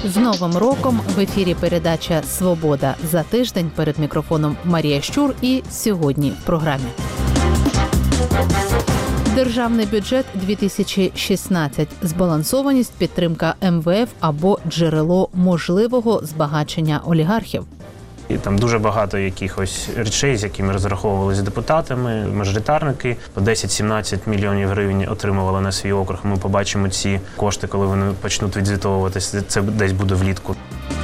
З Новим роком в ефірі передача «Свобода». За тиждень перед мікрофоном Марія Щур і сьогодні в програмі. Державний бюджет 2016. Збалансованість, підтримка МВФ або джерело можливого збагачення олігархів. І там дуже багато якихось речей, з якими розраховувалися депутатами, мажоритарники. По 10-17 мільйонів гривень отримували на свій округ. Ми побачимо ці кошти, коли вони почнуть відзвітовуватися. Це десь буде влітку.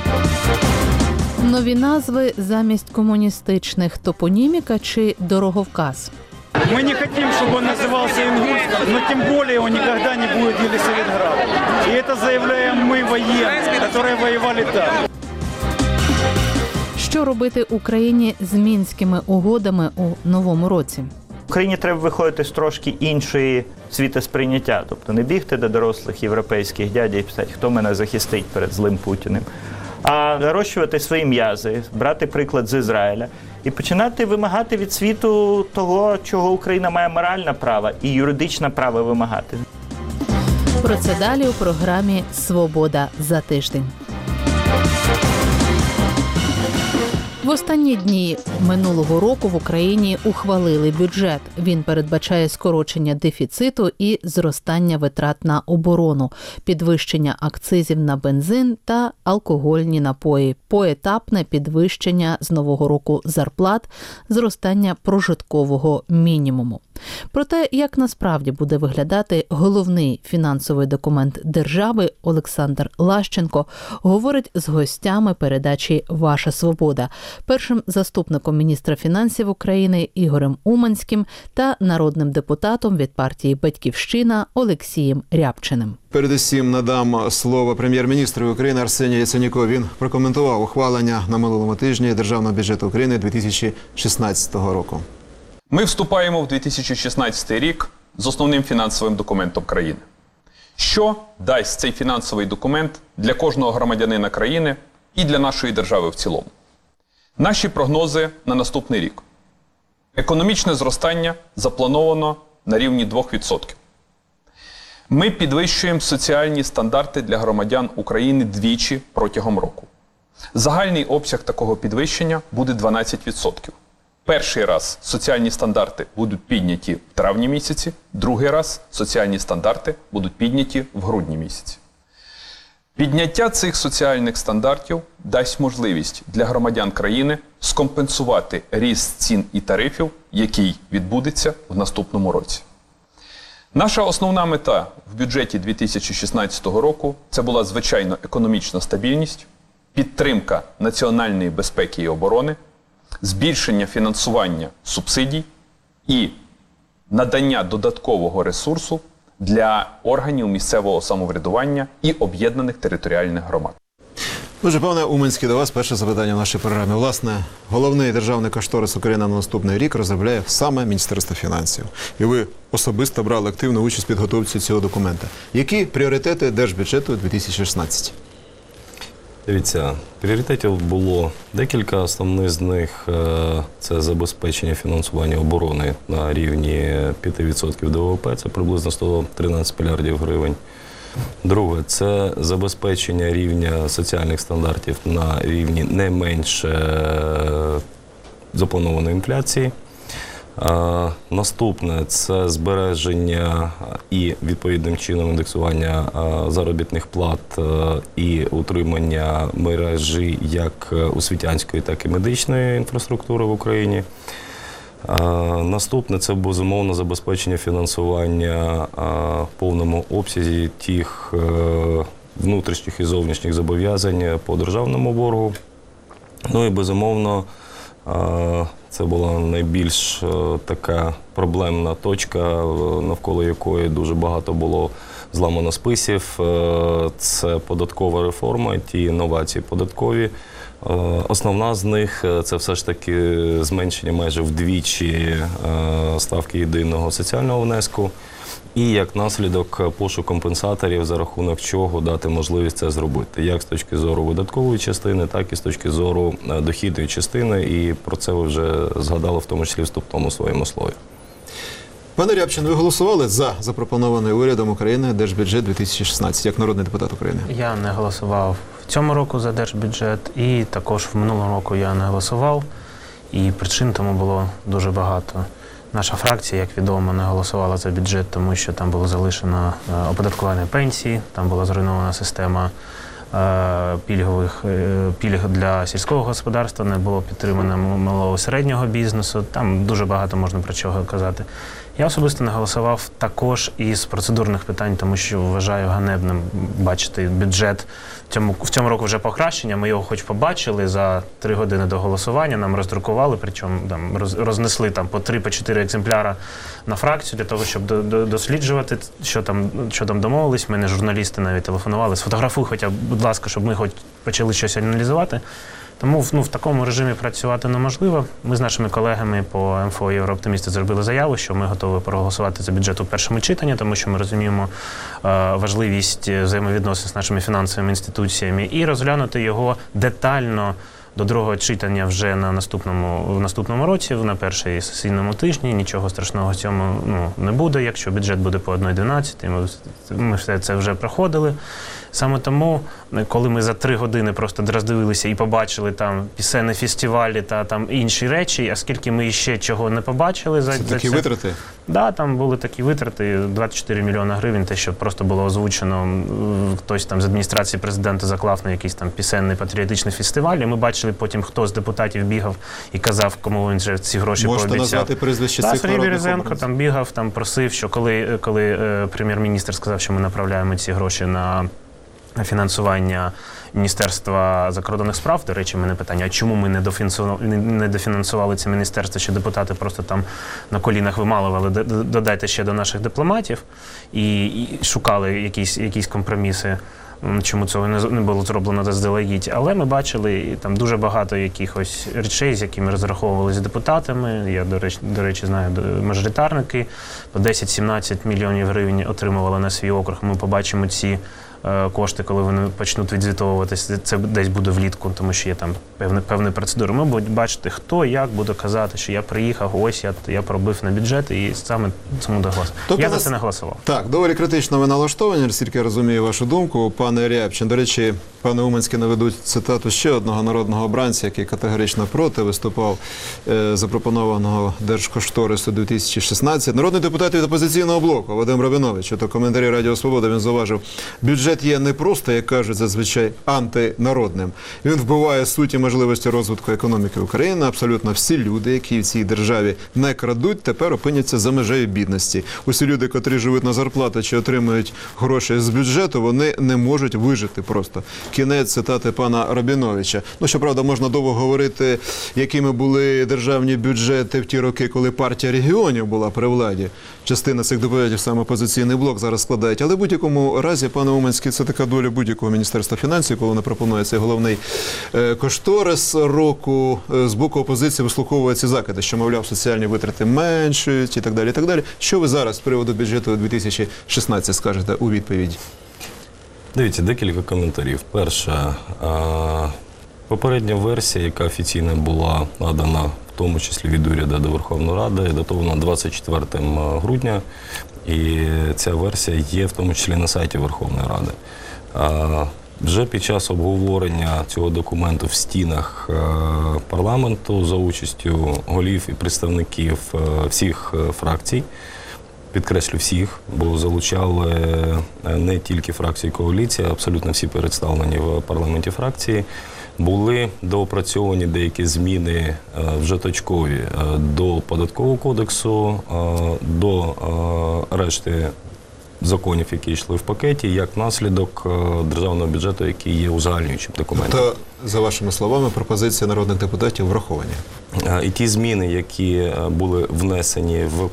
Нові назви замість комуністичних. Топоніміка чи дороговказ? Мы не хотим, чтобы он назывался Ингульском, но тем более он никогда не будет Елисаветградом. И это заявляем мы, военные, которые воевали там. Що робити Україні з Мінськими угодами у новому році? Україні треба виходити з трошки іншої світосприйняття. Тобто не бігти до дорослих європейських дядів і писати, хто мене захистить перед злим Путіним. А нарощувати свої м'язи, брати приклад з Ізраїля і починати вимагати від світу того, чого Україна має моральне право і юридичне право вимагати. Про це далі у програмі «Свобода за тиждень». В останні дні минулого року в Україні ухвалили бюджет. Він передбачає скорочення дефіциту і зростання витрат на оборону, підвищення акцизів на бензин та алкогольні напої, поетапне підвищення з нового року зарплат, зростання прожиткового мінімуму. Про те, як насправді буде виглядати головний фінансовий документ держави, Олександр Лащенко говорить з гостями передачі «Ваша свобода», першим заступником міністра фінансів України Ігорем Уманським та народним депутатом від партії «Батьківщина» Олексієм Рябчиним. Передусім надам слово прем'єр-міністру України Арсенію Яценюку. Він прокоментував ухвалення на минулому тижні Державного бюджету України 2016 року. Ми вступаємо в 2016 рік з основним фінансовим документом країни. Що дасть цей фінансовий документ для кожного громадянина країни і для нашої держави в цілому? Наші прогнози на наступний рік. Економічне зростання заплановано на рівні 2%. Ми підвищуємо соціальні стандарти для громадян України двічі протягом року. Загальний обсяг такого підвищення буде 12%. Перший раз соціальні стандарти будуть підняті в травні місяці, другий раз соціальні стандарти будуть підняті в грудні місяці. Підняття цих соціальних стандартів дасть можливість для громадян країни скомпенсувати ріст цін і тарифів, який відбудеться в наступному році. Наша основна мета в бюджеті 2016 року – це була, звичайно, економічна стабільність, підтримка національної безпеки і оборони, збільшення фінансування субсидій і надання додаткового ресурсу для органів місцевого самоврядування і об'єднаних територіальних громад. Дуже, пане Уманський, до вас перше запитання в нашій програмі. Власне, головний державний кошторис України на наступний рік розробляє саме Міністерство фінансів. І ви особисто брали активну участь в підготовці цього документа. Які пріоритети держбюджету 2016? Дивіться, пріоритетів було декілька. Основних з них – це забезпечення фінансування оборони на рівні 5% ДВП, це приблизно 113 мільярдів гривень. Друге – це забезпечення рівня соціальних стандартів на рівні не менше запланованої інфляції. Наступне – це збереження і відповідним чином індексування заробітних плат і утримання мережі як освітянської, так і медичної інфраструктури в Україні. Наступне – це, безумовно, забезпечення фінансування в повному обсязі тих внутрішніх і зовнішніх зобов'язань по державному боргу. Ну і, безумовно, це була найбільш така проблемна точка, навколо якої дуже багато було зламано списів. Це податкова реформа, ті інновації податкові. Основна з них – це все ж таки зменшення майже вдвічі ставки єдиного соціального внеску. І як наслідок пошук компенсаторів, за рахунок чого дати можливість це зробити. Як з точки зору видаткової частини, так і з точки зору дохідної частини. І про це ви вже згадали, в тому числі в вступному своєму слові. Пане Рябчин, ви голосували за запропонований урядом України Держбюджет 2016, як народний депутат України? Я не голосував цьому року за держбюджет, і також в минулому року я не голосував, і причин тому було дуже багато. Наша фракція, як відомо, не голосувала за бюджет, тому що там було залишено оподаткування пенсій, там була зруйнована система пільг для сільського господарства, не було підтримано малого і середнього бізнесу, там дуже багато можна про чого казати. Я особисто не голосував також із процедурних питань, тому що вважаю ганебним бачити бюджет. В цьому року вже покращення, ми його хоч побачили за 3 години до голосування, нам роздрукували, причому там, рознесли там, по 3-4 екземпляра на фракцію для того, щоб досліджувати, що там домовились. Мене журналісти навіть телефонували, сфотографуй хоча б, будь ласка, щоб ми хоч почали щось аналізувати. Тому в такому режимі працювати неможливо. Ми з нашими колегами по МФО «Єврооптимісти» зробили заяву, що ми готові проголосувати за бюджет у першому читанні, тому що ми розуміємо важливість взаємовідносин з нашими фінансовими інституціями і розглянути його детально до другого читання вже в наступному році, на першій сесійному тижні. Нічого страшного в цьому не буде, якщо бюджет буде по 1,12. Ми все це вже проходили. Саме тому, коли ми за 3 години просто роздивилися і побачили там пісенні фестивалі та там інші речі, оскільки ми ще чого не побачили за це. Такі витрати? Да, там були такі витрати, 24 мільйони гривень, те, що просто було озвучено, хтось там з адміністрації президента заклав на якийсь там пісенний патріотичний фестиваль, і ми бачили потім, хто з депутатів бігав і казав, кому він вже ці гроші пообіцяв. Можете назвати прізвище цих Сергій Березенко там бігав, там просив, що коли прем'єр-міністр сказав, що ми направляємо ці гроші на фінансування Міністерства закордонних справ, до речі, в мене питання, а чому ми не дофінансували це міністерство, що депутати просто там на колінах вималювали, додайте ще до наших дипломатів, і шукали якісь компроміси, чому цього не було зроблено заздалегідь. Але ми бачили там дуже багато якихось речей, з якими розраховували з депутатами. Я, до речі, знаю, мажоритарники по 10-17 мільйонів гривень отримували на свій округ. Ми побачимо ці кошти, коли вони почнуть відзвітовуватися, це десь буде влітку, тому що є там певні процедури. Ми будемо бачити, хто як буде казати, що я приїхав, ось я пробив на бюджет, і саме цьому доголосував. Тобто я за це не голосував. Так, доволі критично ви налаштовані, наскільки я розумію вашу думку. Пане Рябчин, до речі, пане Уманський наведуть цитату ще одного народного обранця, який категорично проти виступав запропонованого держкошторису 2016. Народний депутат від «Опозиційного блоку» Вадим Рабінович, то коментарі Радіо Свобода, він зауважив, бюджет є не просто, як кажуть зазвичай, антинародним. Він вбиває суть і можливості розвитку економіки України. Абсолютно всі люди, які в цій державі не крадуть, тепер опиняться за межею бідності. Усі люди, котрі живуть на зарплату чи отримують гроші з бюджету, вони не можуть вижити просто. Кінець цитати пана Рабіновича. Щоправда, можна довго говорити, якими були державні бюджети в ті роки, коли партія регіонів була при владі. Частина цих доповідів саме «Опозиційний блок» зараз складають. Але в будь-якому разі, пане Уманський, це така доля будь-якого Міністерства фінансів, коли не пропонує цей головний кошторис року. З боку опозиції вислуховуються закиди, що, мовляв, соціальні витрати меншують і так далі, і так далі. Що ви зараз з приводу бюджету 2016 скажете у відповіді? Дивіться, декілька коментарів. Перше, попередня версія, яка офіційно була надана, в тому числі від уряду до Верховної Ради, датована 24 грудня, і ця версія є в тому числі на сайті Верховної Ради. Вже під час обговорення цього документу в стінах парламенту за участю голів і представників всіх фракцій, підкреслю всіх, бо залучали не тільки фракції коаліції, а абсолютно всі представлені в парламенті фракції, були доопрацьовані деякі зміни вже точкові до Податкового кодексу, до решти законів, які йшли в пакеті, як наслідок державного бюджету, який є узагальнюючим документом. Тобто, за вашими словами, пропозиції народних депутатів враховані? І ті зміни, які були внесені в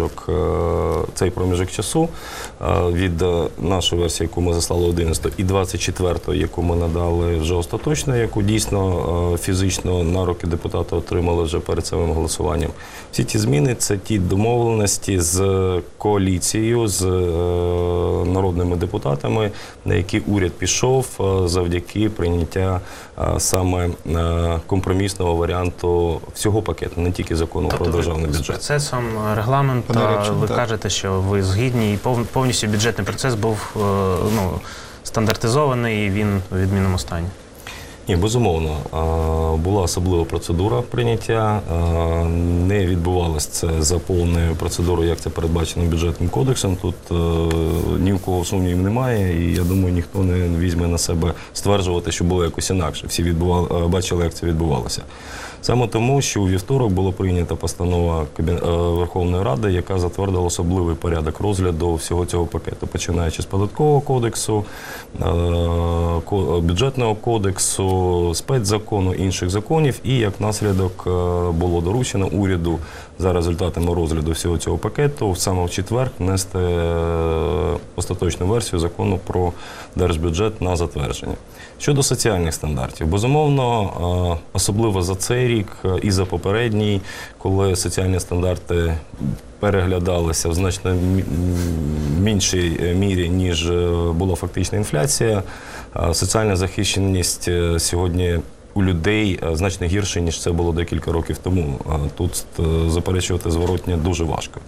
цей проміжок часу, від нашої версії, яку ми заслали 11 і 24, яку ми надали вже остаточно, яку дійсно фізично на руки депутати отримали вже перед самим голосуванням. Всі ті зміни – це ті домовленості з коаліцією, з народними депутатами, на які уряд пішов завдяки прийняття саме компромісного варіанту всього пакету, не тільки закону про державний бюджет. З процесом регламенту ви кажете, що ви згідні, і повністю бюджетний процес був стандартизований і він у відмінному стані. Ні, безумовно. Була особлива процедура прийняття. Не відбувалося це за повною процедурою, як це передбачено бюджетним кодексом. Тут ні в кого сумнівів немає, і я думаю, ніхто не візьме на себе стверджувати, що було якось інакше. Всі бачили, як це відбувалося. Саме тому, що у вівторок була прийнята постанова Верховної Ради, яка затвердила особливий порядок розгляду всього цього пакету, починаючи з Податкового кодексу, Бюджетного кодексу, спецзакону, інших законів, і як наслідок було доручено уряду за результатами розгляду всього цього пакету саме в четвер внести остаточну версію закону про держбюджет на затвердження. Щодо соціальних стандартів, безумовно, особливо за цей рік і за попередній, коли соціальні стандарти переглядалися в значно меншій мірі, ніж була фактична інфляція, соціальна захищеність сьогодні у людей значно гірше, ніж це було декілька років тому. Тут заперечувати зворотнє дуже важко.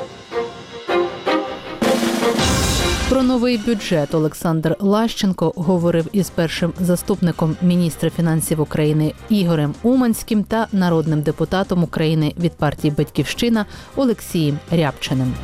Про новий бюджет Олександр Лащенко говорив із першим заступником міністра фінансів України Ігорем Уманським та народним депутатом України від партії «Батьківщина» Олексієм Рябчиним.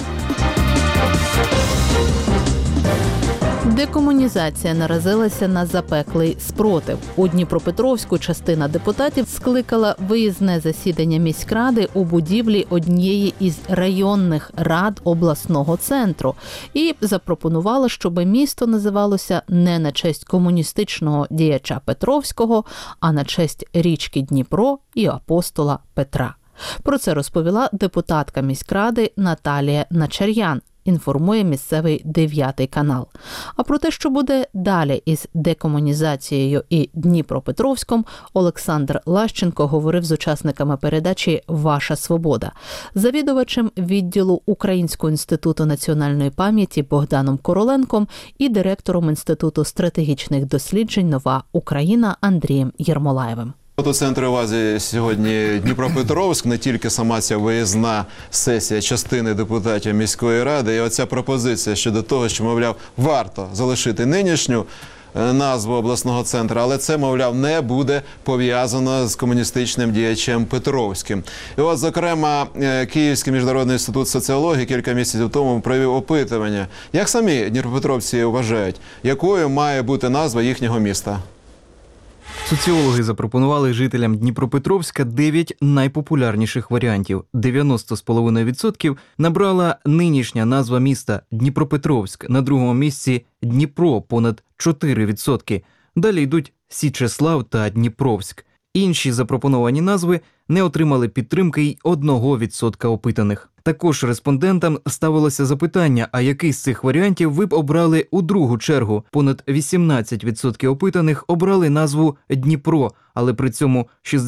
Декомунізація наразилася на запеклий спротив. У Дніпропетровську частина депутатів скликала виїзне засідання міськради у будівлі однієї із районних рад обласного центру і запропонувала, щоб місто називалося не на честь комуністичного діяча Петровського, а на честь річки Дніпро і апостола Петра. Про це розповіла депутатка міськради Наталія Начар'ян. Інформує місцевий 9 канал. А про те, що буде далі із декомунізацією і Дніпропетровськом, Олександр Лащенко говорив з учасниками передачі «Ваша свобода», завідувачем відділу Українського інституту національної пам'яті Богданом Короленком і директором Інституту стратегічних досліджень «Нова Україна» Андрієм Єрмолаєвим. У центрі уваги сьогодні Дніпропетровськ, не тільки сама ця виїзна сесія частини депутатів міської ради, і оця пропозиція щодо того, що, мовляв, варто залишити нинішню назву обласного центру, але це, мовляв, не буде пов'язано з комуністичним діячем Петровським. І от, зокрема, Київський міжнародний інститут соціології кілька місяців тому провів опитування. Як самі дніпропетровці вважають, якою має бути назва їхнього міста? Соціологи запропонували жителям Дніпропетровська 9 найпопулярніших варіантів. 90,5% набрала нинішня назва міста Дніпропетровськ. На другому місці Дніпро – понад 4%. Далі йдуть Січеслав та Дніпровськ. Інші запропоновані назви не отримали підтримки й 1% опитаних. Також респондентам ставилося запитання, а який з цих варіантів ви б обрали у другу чергу. Понад 18% опитаних обрали назву Дніпро, але при цьому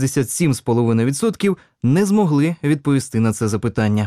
67,5% не змогли відповісти на це запитання.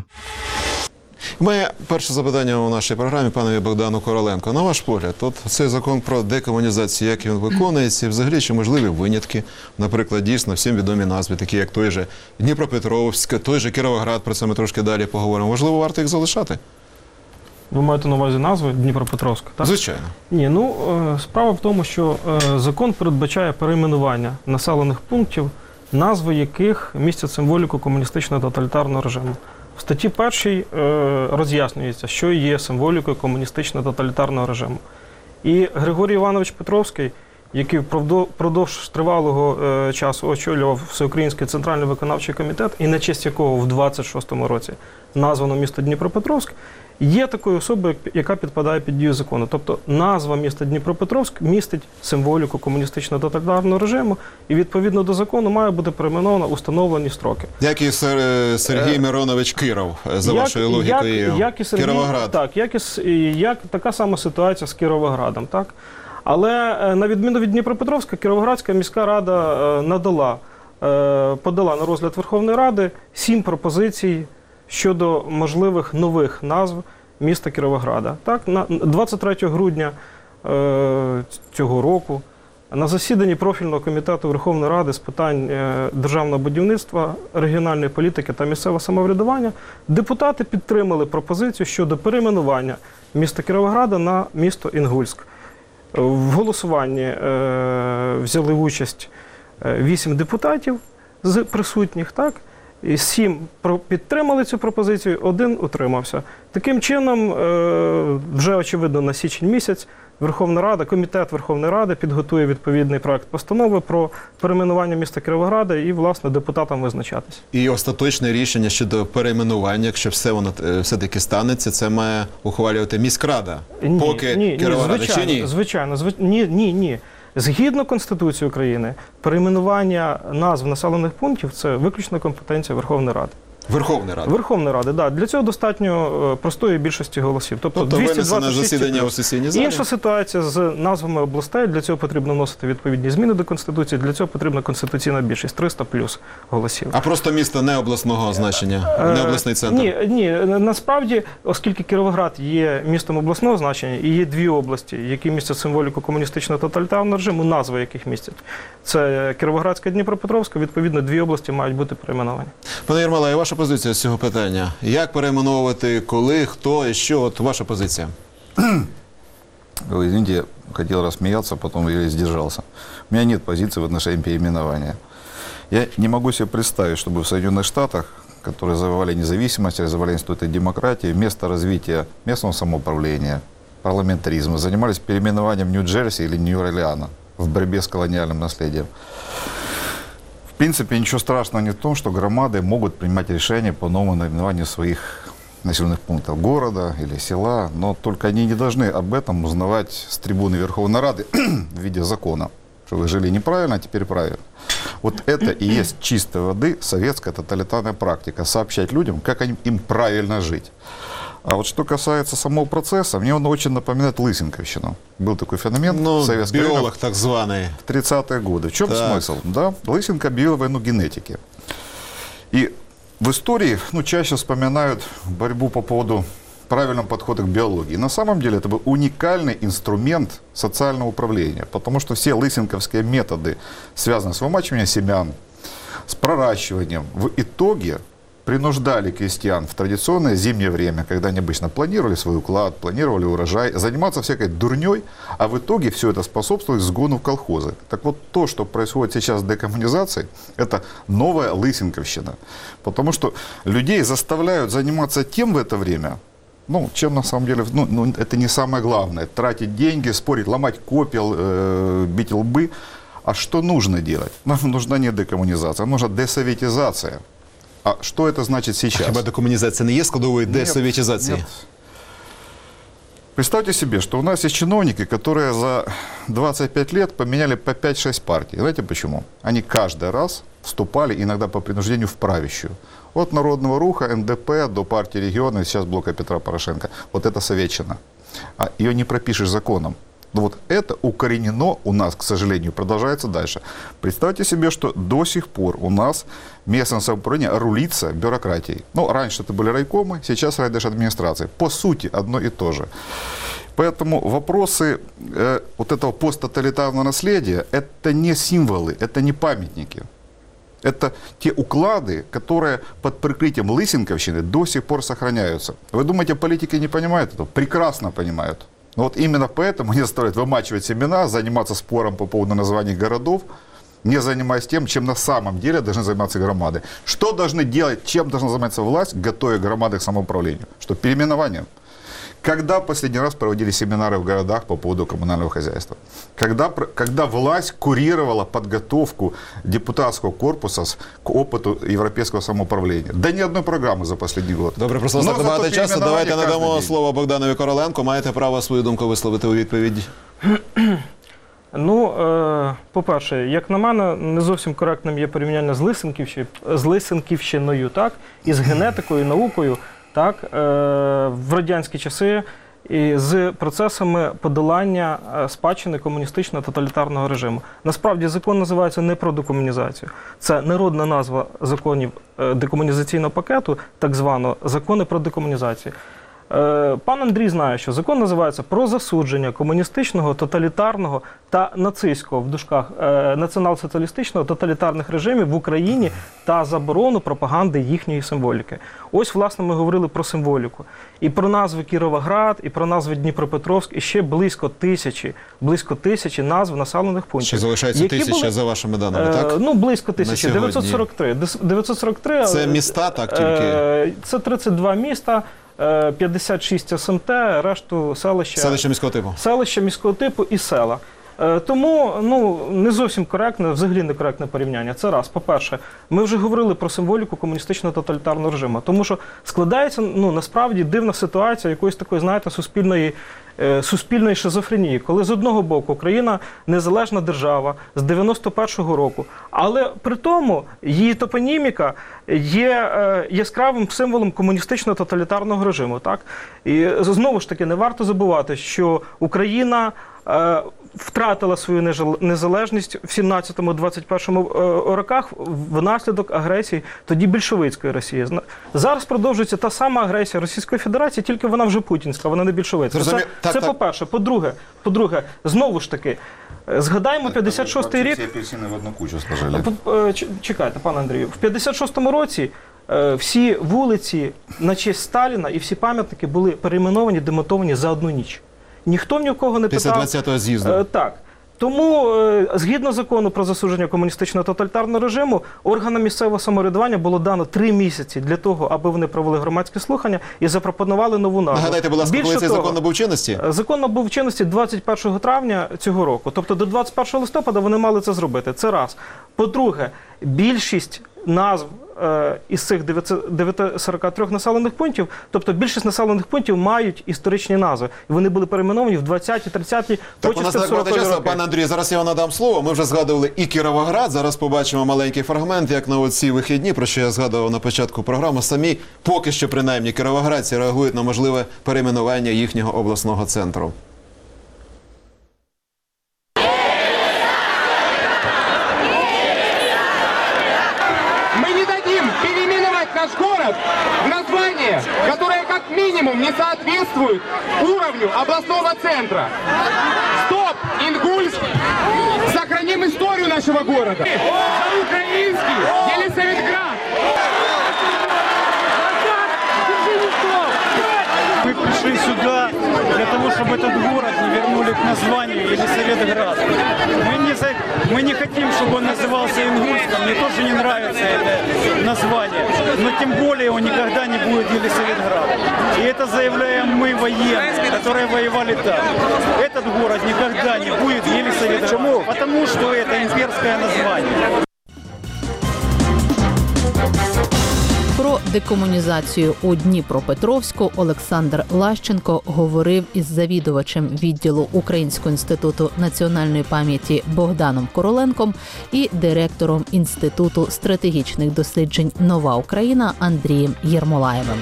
Моє перше запитання у нашій програмі панові Богдану Короленко. На ваш погляд, от цей закон про декомунізацію, як він виконується, і взагалі чи можливі винятки? Наприклад, дійсно всім відомі назви, такі як той же Дніпропетровськ, той же Кіровоград, про це ми трошки далі поговоримо. Можливо, варто їх залишати? Ви маєте на увазі назви Дніпропетровська, так? Звичайно. Ні, справа в тому, що закон передбачає перейменування населених пунктів, назви яких містять символіку комуністичного тоталітарного режиму. В статті 1 роз'яснюється, що є символікою комуністичного тоталітарного режиму. І Григорій Іванович Петровський, який впродовж тривалого часу очолював Всеукраїнський центральний виконавчий комітет, і на честь якого в 26-му році названо місто Дніпропетровськ, є такою особою, яка підпадає під дію закону. Тобто назва міста Дніпропетровськ містить символіку комуністичного тоталітарного режиму, і відповідно до закону має бути перейменовано установлені строки. Як і Сергій Миронович Киров, за вашою логікою, Кіровоград. Так, як така сама ситуація з Кіровоградом. Так? Але на відміну від Дніпропетровська, Кіровоградська міська рада подала на розгляд Верховної Ради 7 пропозицій щодо можливих нових назв міста Кіровограда. Так, на 23 грудня цього року на засіданні профільного комітету Верховної Ради з питань державного будівництва, регіональної політики та місцевого самоврядування депутати підтримали пропозицію щодо перейменування міста Кіровограда на місто Інгульськ. В голосуванні взяли участь 8 депутатів з присутніх, так? І 7 підтримали цю пропозицію, 1 утримався. Таким чином, вже очевидно, на січень місяць Верховна Рада, Комітет Верховної Ради підготує відповідний проект постанови про перейменування міста Кіровограда і, власне, депутатам визначатися. І остаточне рішення щодо перейменування, якщо все-таки станеться, це має ухвалювати міськрада. Поки Кіровограда чи ні? Звичайно. Ні. Згідно Конституції України, перейменування назв населених пунктів – це виключна компетенція Верховної Ради. Верховної Ради, так. Для цього достатньо простої більшості голосів. Тобто винесене засідання у сесійній залі? Інша ситуація з назвами областей. Для цього потрібно вносити відповідні зміни до Конституції. Для цього потрібна конституційна більшість – 300 плюс голосів. А просто місто не обласного значення, не обласний центр? Ні. Насправді, оскільки Кіровоград є містом обласного значення і є 2 області, які містять символіку комуністичного тоталітарного режиму, назви яких містять. Це Кіровоградська і Дніпропетровська. Відповідно, 2 області мають бути перейменовані. Пане Єрмолай, а ваша позиція з цього питання? Як перейменовувати, коли, хто і що? От ваша позиція. Вы извините, я хотел рассмеяться, потом я сдержался. У меня нет позиции в отношении переименования. Я не могу себе представить, чтобы в Соединенных Штатах, которые завоевали независимость, развивали институты демократии, вместо развития местного самоуправления, парламентаризма, занимались переименованием Нью-Джерси или Нью-Орлеана в борьбе с колониальным наследием. В принципе, ничего страшного нет в том, что громады могут принимать решения по новому наименованию своих населенных пунктов города или села, но только они не должны об этом узнавать с трибуны Верховной Рады в виде закона, что вы жили неправильно, а теперь правильно. Вот это и есть чистой воды советская тоталитарная практика, сообщать людям, как им правильно жить. А вот что касается самого процесса, мне он очень напоминает Лысенковщину. Был такой феномен в советское время. Биолог так званый. В 30-е годы. В чем смысл? Да? Лысенко объявил войну генетике. И в истории чаще вспоминают борьбу по поводу правильного подхода к биологии. На самом деле это был уникальный инструмент социального управления, потому что все лысенковские методы, связанные с вымачиванием семян, с проращиванием, в итоге принуждали крестьян в традиционное зимнее время, когда они обычно планировали свой уклад, планировали урожай, заниматься всякой дурней, а в итоге все это способствует сгону в колхозы. Так вот, то, что происходит сейчас с декоммунизацией, это новая Лысенковщина. Потому что людей заставляют заниматься тем в это время, чем на самом деле, это не самое главное. Тратить деньги, спорить, ломать копья, бить лбы. А что нужно делать? Нам нужна не декоммунизация, нужна десоветизация. А что это значит сейчас? Хіба декоммунизация не есть складовой десоветизации? Нет. Представьте себе, что у нас есть чиновники, которые за 25 лет поменяли по 5-6 партий. Знаете почему? Они каждый раз вступали, иногда по принуждению, в правящую. От Народного Руха, НДП до партии региона, и сейчас блока Петра Порошенко. Вот это советчина. А ее не пропишешь законом. Но вот это укоренено у нас, к сожалению, продолжается дальше. Представьте себе, что до сих пор у нас местное самоуправление рулится бюрократией. Раньше это были райкомы, сейчас райдержадминистрации. По сути, одно и то же. Поэтому вопросы вот этого посттоталитарного наследия – это не символы, это не памятники. Это те уклады, которые под прикрытием Лысенковщины до сих пор сохраняются. Вы думаете, политики не понимают этого? Прекрасно понимают. Но вот именно поэтому они заставляют вымачивать семена, заниматься спором по поводу названий городов, не занимаясь тем, чем на самом деле должны заниматься громады. Что должны делать, чем должна заниматься власть, готовя громады к самоуправлению? Что, переименованием? Когда последний раз проводили семинары в городах по поводу коммунального хозяйства? Когда власть курировала подготовку депутатского корпуса к опыту европейского самоуправления? Да ни одной программы за последний год. Добре, просто так багато часу. Давайте надамо слово Богданові Короленку. Маєте право свою думку висловити у відповіді. По-перше, як на мене, не зовсім коректним є порівняння з Лисенківщиною, так, і з генетикою, наукою, так, в радянські часи, і з процесами подолання спадщини комуністичного тоталітарного режиму. Насправді, закон називається не про декомунізацію. Це народна назва законів декомунізаційного пакету, так звано «Закони про декомунізацію». Пан Андрій знає, що закон називається «Про засудження комуністичного, тоталітарного та нацистського, в дужках, націонал-соціалістичного тоталітарних режимів в Україні та заборону пропаганди їхньої символіки». Ось, власне, ми говорили про символіку. І про назви Кіровоград, і про назви Дніпропетровськ, і ще близько тисячі назв населених пунктів. Ще залишається 1000 за вашими даними, так? Ну, близько 1000, 943. Це міста, так, тільки? Це 32 міста. 56 СМТ, решту селища. Селища міського типу. Селища міського типу і села. Тому не зовсім коректне, взагалі не коректне порівняння. Це раз. По-перше, ми вже говорили про символіку комуністичного тоталітарного режиму. Тому що складається, насправді, дивна ситуація якоїсь такої, знаєте, суспільної шизофренії, коли з одного боку Україна незалежна держава з 91-го року, але при тому її топоніміка є яскравим символом комуністичного тоталітарного режиму. Так? І знову ж таки не варто забувати, що Україна втратила свою незалежність в 17-21 роках внаслідок агресії тоді більшовицької Росії. Зараз продовжується та сама агресія Російської Федерації, тільки вона вже путінська, вона не більшовицька. Це по-перше. По-друге, знову ж таки, згадаємо 56-й рік. Апельсини в одну кучу сложили. Чекайте, пане Андрію. В 56-му році всі вулиці на честь Сталіна і всі пам'ятники були перейменовані, демонтовані за одну ніч. Ніхто ні в кого не питав. Після 20-го з'їзду. Так. Тому, згідно закону про засудження комуністичного тоталітарного режиму, органам місцевого самоврядування було дано 3 місяці для того, аби вони провели громадські слухання і запропонували нову назву. Нагадайте, будь ласка, коли цей закон набув чинності? Закон набув чинності 21 травня цього року. Тобто до 21 листопада вони мали це зробити. Це раз. По-друге, більшість назв із цих 943 населених пунктів, тобто більшість населених пунктів мають історичні назви. І вони були перейменовані в 20-ті, 30-ті, так, у нас так багато часу, пане Андрію, зараз я вам надам слово. Ми вже згадували і Кіровоград, зараз побачимо маленький фрагмент, як на оці вихідні, про що я згадував на початку програми. Самі, поки що принаймні, кіровоградці реагують на можливе перейменування їхнього обласного центру. Наш город в название, которое как минимум не соответствует уровню областного центра. Стоп, Ингульск! Сохраним историю нашего города. За украинский Елисаветград! Мы пришли сюда для того, чтобы этот город не вернули к названию Елисаветград. Мы не хотим, чтобы он назывался Ингульском. Мне тоже не нравится это название. Но тем более он никогда не будет Елисаветград. И это заявляем мы, военные, которые воевали там. Этот город никогда не будет Елисаветград. Почему? Потому что это имперское название. Про декомунізацію у Дніпропетровську Олександр Лащенко говорив із завідувачем відділу Українського інституту національної пам'яті Богданом Короленком і директором Інституту стратегічних досліджень «Нова Україна» Андрієм Єрмолаєвим.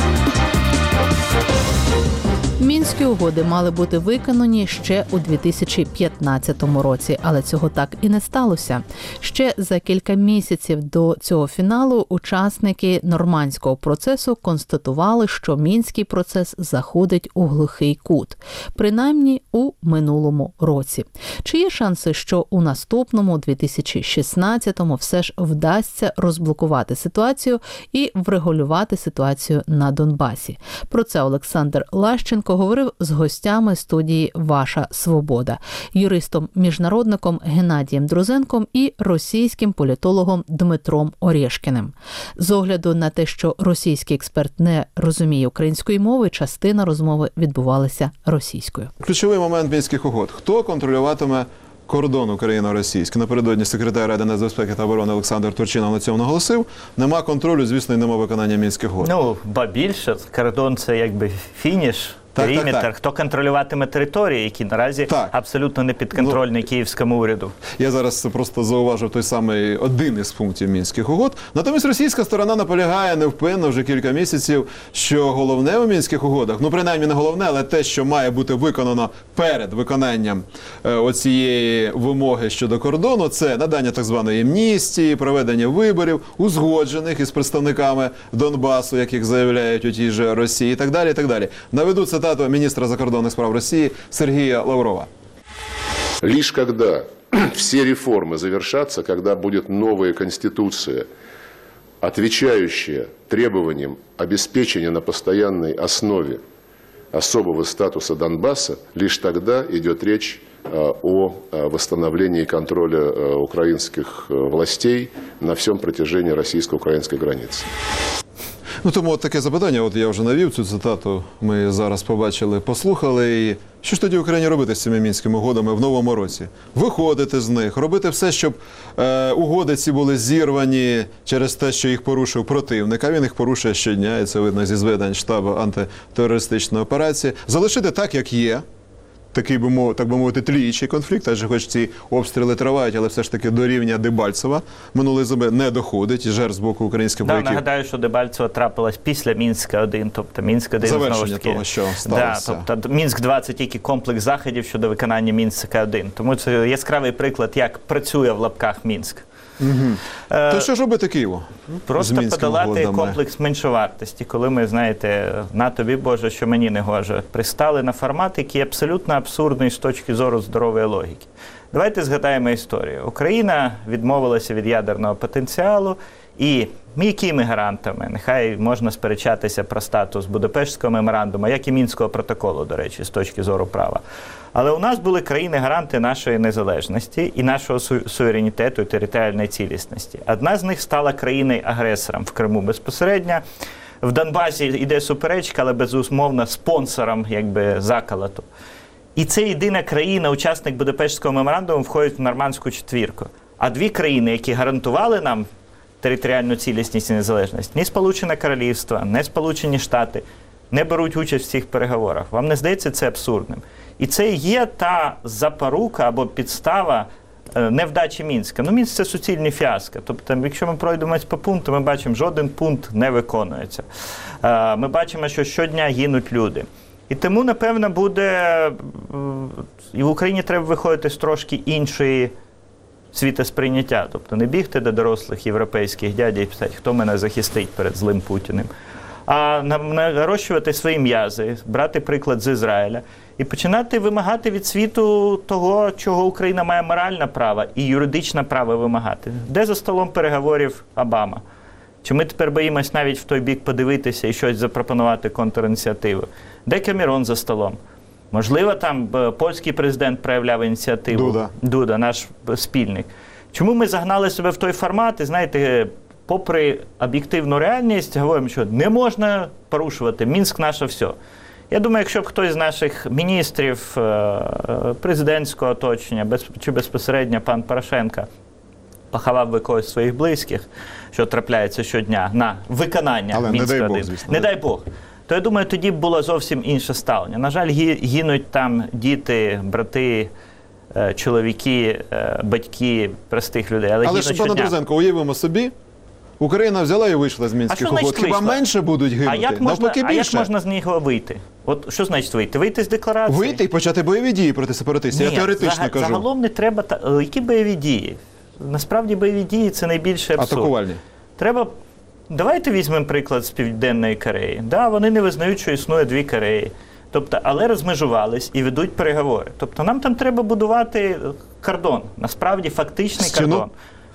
Мінські угоди мали бути виконані ще у 2015 році, але цього так і не сталося. Ще за кілька місяців до цього фіналу учасники нормандського процесу констатували, що мінський процес заходить у глухий кут, принаймні у минулому році. Чи є шанси, що у наступному, 2016-му, все ж вдасться розблокувати ситуацію і врегулювати ситуацію на Донбасі? Про це Олександр Лащенко говорив з гостями студії «Ваша свобода», юристом-міжнародником Геннадієм Друзенком і російським політологом Дмитром Орешкіним. З огляду на те, що російський експерт не розуміє української мови, частина розмови відбувалася російською. Ключовий момент мінських угод. Хто контролюватиме кордон україно-російський? Напередодні секретар Ради нацбезпеки та оборони Олександр Турчинов на цьому наголосив. Нема контролю, звісно, і нема виконання мінських угод. Ну, ба більше, кордон – це якби фініш периметр, хто контролюватиме території, які наразі абсолютно не підконтрольні київському уряду. Я зараз просто зауважив той самий один із пунктів Мінських угод. Натомість російська сторона наполягає невпинно вже кілька місяців, що головне у Мінських угодах, ну принаймні не головне, але те, що має бути виконано перед виконанням оцієї вимоги щодо кордону, це надання так званої амністії, проведення виборів, узгоджених із представниками Донбасу, як їх заявляють у тій же Росії, і так далі, і так далі. Наведу цитату міністра закордонних справ Росії Сергія Лаврова. Лишь когда все реформы завершатся, когда будет новая конституция, отвечающая требованиям обеспечения на постоянной основе особого статуса Донбасса, лишь тогда идет речь о восстановлении контроля украинских властей на всем протяжении российско-украинской границы. Ну, тому от таке запитання, от я вже навів цю цитату, ми зараз побачили, послухали. І що ж тоді Україні робити з цими Мінськими угодами в новому році? Виходити з них, робити все, щоб угоди ці були зірвані через те, що їх порушив противник, а він їх порушує щодня, і це видно зі зведень штабу антитерористичної операції. Залишити так, як є. Такий, так би мовити, тліючий конфлікт, адже хоч ці обстріли тривають, але все ж таки до рівня Дебальцева минулої зими не доходить, і жертв з боку українських вояків. Нагадаю, що Дебальцево трапилось після Мінська-1, тобто Мінськ-1 знову ж таки. того, що сталося. Тобто Мінськ-2 – це тільки комплекс заходів щодо виконання Мінська-1. Тому це яскравий приклад, як працює в лапках Мінськ. То що ж робити Києву? Просто подолати комплекс меншовартості, коли ми, знаєте, на тобі, Боже, що мені не гоже, пристали на формат, який абсолютно абсурдний з точки зору здорової логіки. Давайте згадаємо історію. Україна відмовилася від ядерного потенціалу, і якими гарантами? Нехай можна сперечатися про статус Будапештського меморандуму, як і Мінського протоколу, до речі, з точки зору права. Але у нас були країни-гаранти нашої незалежності і нашого суверенітету і територіальної цілісності. Одна з них стала країною-агресором в Криму безпосередньо. В Донбасі йде суперечка, але безумовно спонсором заколоту. І це єдина країна, учасник Будапештського меморандуму, входить в нормандську четвірку. А дві країни, які гарантували нам територіальну цілісність і незалежність, ні Сполучене Королівство, ні Сполучені Штати, не беруть участь в цих переговорах. Вам не здається це абсурдним? І це є та запорука або підстава невдачі Мінська. Ну, Мінськ – це суцільний фіаско. Тобто, якщо ми пройдемось по пункту, ми бачимо, жоден пункт не виконується. Ми бачимо, що щодня гинуть люди. І тому, напевно, буде... І в Україні треба виходити з трошки іншої світосприйняття. Тобто не бігти до дорослих європейських дядів і писати, хто мене захистить перед злим Путіним. А нарощувати свої м'язи, брати приклад з Ізраїля і починати вимагати від світу того, чого Україна має моральне право і юридичне право вимагати. Де за столом переговорів Обама? Чи ми тепер боїмось навіть в той бік подивитися і щось запропонувати контрініціативу? Де Камерон за столом? Можливо, там польський президент проявляв ініціативу. Дуда, наш спільник. Чому ми загнали себе в той формат і, знаєте, попри об'єктивну реальність, говоримо, що не можна порушувати, Мінськ наше все. Я думаю, якщо б хтось з наших міністрів, президентського оточення, чи безпосередньо пан Порошенко поховав би когось з своїх близьких, що трапляється щодня, на виконання Мінська-1. Не дай Бог. То я думаю, тоді б було зовсім інше ставлення. На жаль, гинуть там діти, брати, чоловіки, батьки простих людей. Але ж, пане Друзенко, уявимо собі, Україна взяла і вийшла з Мінських угод. Хіба менше будуть гинути? Навпаки, більше. А як можна з нього вийти? От що значить вийти? Вийти з декларації? Вийти і почати бойові дії проти сепаратистів. Я теоретично кажу. Загалом не треба... Які бойові дії? Насправді бойові дії – це найбільше абсурд. Атакувальні. Треба... Давайте візьмемо приклад з Південної Кореї. Да, вони не визнають, що існує дві Кореї. Тобто, але розмежувались і ведуть переговори. Тобто нам там треба будувати кордон. Насправді фактичний кордон.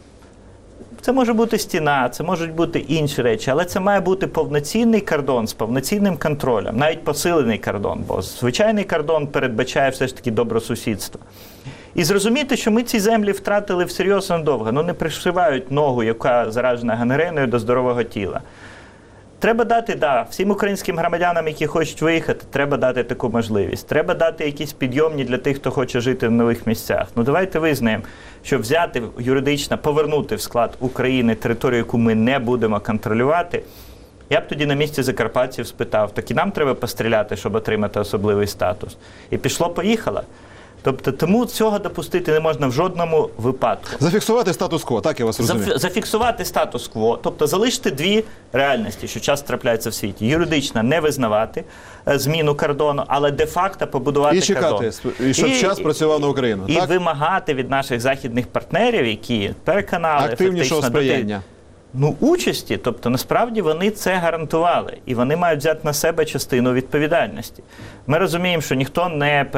Це може бути стіна, це можуть бути інші речі, але це має бути повноцінний кордон з повноцінним контролем, навіть посилений кордон, бо звичайний кордон передбачає все ж таки добросусідство. І зрозуміти, що ми ці землі втратили всерйоз надовго, не пришивають ногу, яка заражена гангреною, до здорового тіла. Треба дати, всім українським громадянам, які хочуть виїхати, треба дати таку можливість. Треба дати якісь підйомні для тих, хто хоче жити в нових місцях. Давайте визнаємо, що взяти юридично, повернути в склад України територію, яку ми не будемо контролювати, Я б тоді на місці закарпатців спитав, так і нам треба постріляти, щоб отримати особливий статус. І пішло-поїхало. Тобто, тому цього допустити не можна в жодному випадку. Зафіксувати статус-кво, так я вас розумію? Зафіксувати статус-кво, тобто залишити дві реальності, що часто трапляються в світі. Юридично не визнавати зміну кордону, але де-факто побудувати кордон. І щоб час працював на Україну. І так? вимагати від наших західних партнерів, які переконали активнішого сприяння. Участі, тобто насправді вони це гарантували, і вони мають взяти на себе частину відповідальності. Ми розуміємо, що ніхто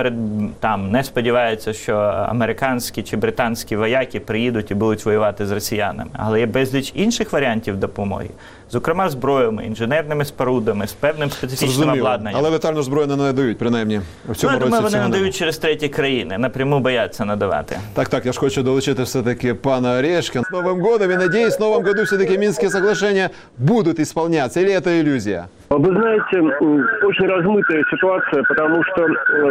не сподівається, що американські чи британські вояки приїдуть і будуть воювати з росіянами, але є безліч інших варіантів допомоги, зокрема зброями, інженерними спорудами, з певним специфічним обладнанням. Але летальну зброю не надають, принаймні, в цьому році. Я думаю, вони надають через треті країни, напряму бояться надавати. Так, я ж хочу долучити все-таки пана Орешка. С Новым годом и надеюсь, в новом году все-таки Минские соглашения будут исполняться, или это иллюзия? Вы знаете, очень размытая ситуация, потому что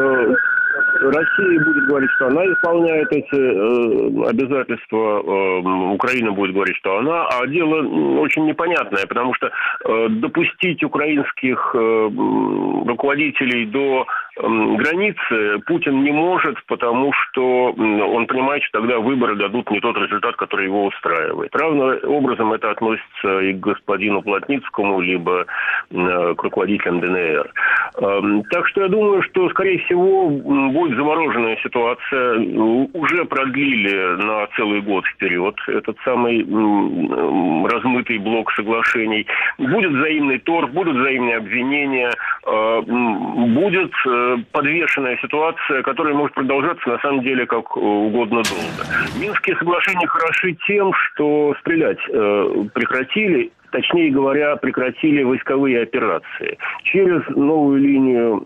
Россия будет говорить, что она исполняет эти обязательства, Украина будет говорить, что она, а дело очень непонятное, потому что допустить украинских руководителей до границы Путин не может, потому что он понимает, что тогда выборы дадут не тот результат, который его устраивает. Равным образом это относится и к господину Плотницкому, либо к руководителям ДНР. Так что я думаю, что, скорее всего, будет замороженная ситуация. Уже продлили на целый год вперед этот самый размытый блок соглашений. Будет взаимный торг, будут взаимные обвинения, будет подвешенная ситуация, которая может продолжаться на самом деле как угодно долго. Минские соглашения хороши тем, что стрелять прекратили. Точнее говоря, прекратили войсковые операции. Через новую линию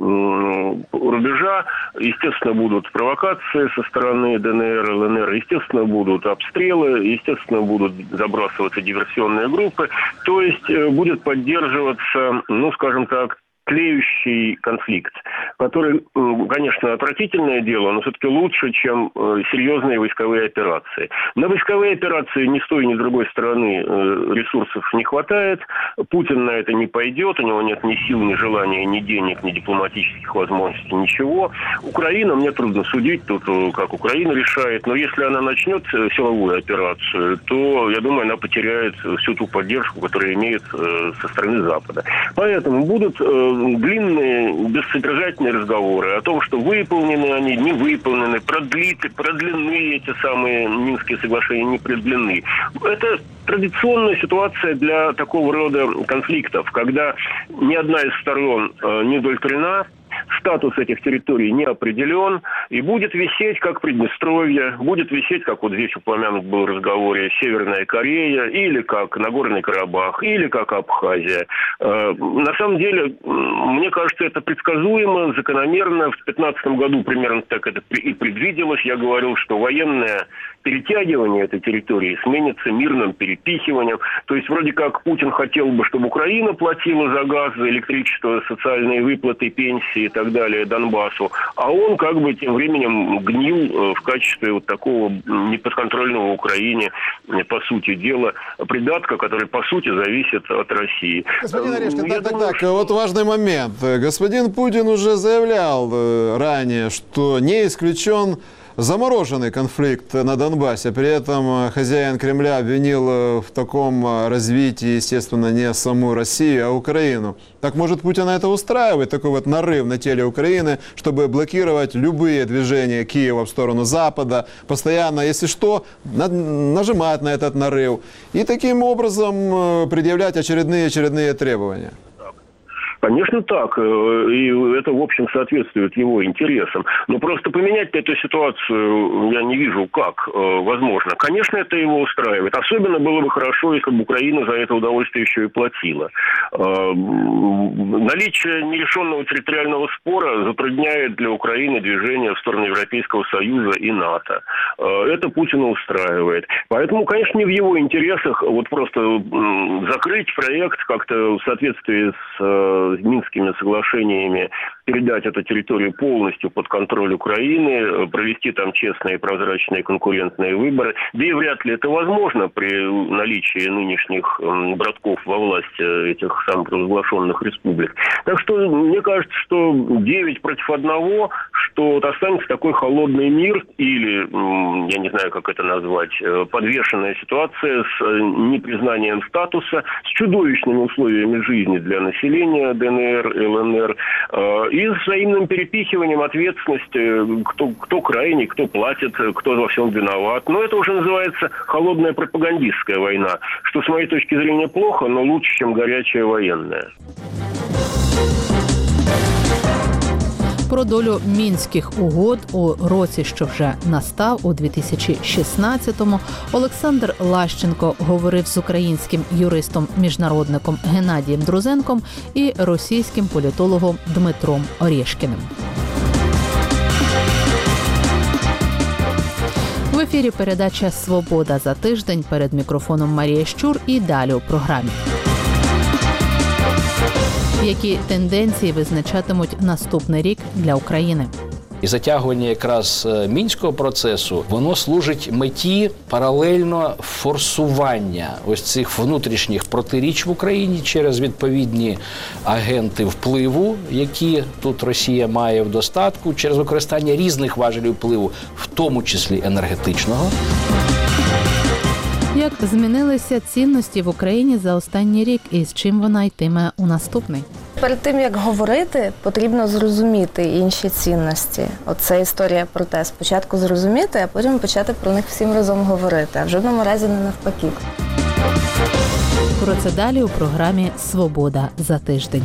рубежа, естественно, будут провокации со стороны ДНР, ЛНР, естественно, будут обстрелы, естественно, будут забрасываться диверсионные группы. То есть будет поддерживаться, скажем так, тлеющий конфликт, который, конечно, отвратительное дело, но все-таки лучше, чем серьезные войсковые операции. На войсковые операции ни с той, ни с другой стороны ресурсов не хватает. Путин на это не пойдет, у него нет ни сил, ни желания, ни денег, ни дипломатических возможностей, ничего. Украина, мне трудно судить тут, как Украина решает, но если она начнет силовую операцию, то, я думаю, она потеряет всю ту поддержку, которую имеет со стороны Запада. Поэтому будут длинные, бессодержательные разговоры о том, что выполнены они, не выполнены, продлены эти самые Минские соглашения, не продлены. Это традиционная ситуация для такого рода конфликтов, когда ни одна из сторон не удовлетворена, статус этих территорий не определен, и будет висеть, как Приднестровье, будет висеть, как вот здесь упомянут был в разговоре, Северная Корея, или как Нагорный Карабах, или как Абхазия. На самом деле, мне кажется, это предсказуемо, закономерно. В 2015 году примерно так это и предвиделось. Я говорил, что военное перетягивание этой территории сменится мирным перепихиванием. То есть вроде как Путин хотел бы, чтобы Украина платила за газ, за электричество, социальные выплаты, пенсии и так далее Донбассу, а он как бы тем временем гнил в качестве вот такого неподконтрольного Украине, по сути дела, придатка, который по сути зависит от России. Господин Орешкин, так, вот важный момент. Господин Путин уже заявлял ранее, что не исключен замороженный конфликт на Донбассе. При этом хозяин Кремля обвинил в таком развитии, естественно, не саму Россию, а Украину. Так может Путина это устраивает, такой вот нарыв на теле Украины, чтобы блокировать любые движения Киева в сторону Запада, постоянно, если что, нажимать на этот нарыв и таким образом предъявлять очередные требования? Конечно, так. И это, в общем, соответствует его интересам. Но просто поменять эту ситуацию я не вижу, как возможно. Конечно, это его устраивает. Особенно было бы хорошо, если бы Украина за это удовольствие еще и платила. Наличие нерешенного территориального спора затрудняет для Украины движение в сторону Европейского Союза и НАТО. Это Путина устраивает. Поэтому, конечно, не в его интересах вот просто закрыть проект как-то в соответствии с Минскими соглашениями передать эту территорию полностью под контроль Украины, провести там честные, прозрачные, конкурентные выборы. Да и вряд ли это возможно при наличии нынешних братков во власти этих самопровозглашенных республик. Так что мне кажется, что 9 против 1, что останется такой холодный мир или, я не знаю, как это назвать, подвешенная ситуация с непризнанием статуса, с чудовищными условиями жизни для населения ДНР, ЛНР и с взаимным перепихиванием ответственности, кто крайний, кто платит, кто во всем виноват. Но это уже называется холодная пропагандистская война, что с моей точки зрения плохо, но лучше, чем горячая военная. Про долю мінських угод у році, що вже настав, у 2016-му, Олександр Лащенко говорив з українським юристом-міжнародником Геннадієм Друзенком і російським політологом Дмитром Орєшкіним. В ефірі передача «Свобода за тиждень», перед мікрофоном Марія Щур і далі у програмі. Які тенденції визначатимуть наступний рік для України? І затягування якраз Мінського процесу, воно служить меті паралельно форсування ось цих внутрішніх протиріч в Україні через відповідні агенти впливу, які тут Росія має в достатку, через використання різних важелів впливу, в тому числі енергетичного. Як змінилися цінності в Україні за останній рік і з чим вона йтиме у наступний? Перед тим, як говорити, потрібно зрозуміти інші цінності. Оце історія про те, спочатку зрозуміти, а потім почати про них всім разом говорити, а в жодному разі не навпаки. Про це далі у програмі «Свобода за тиждень».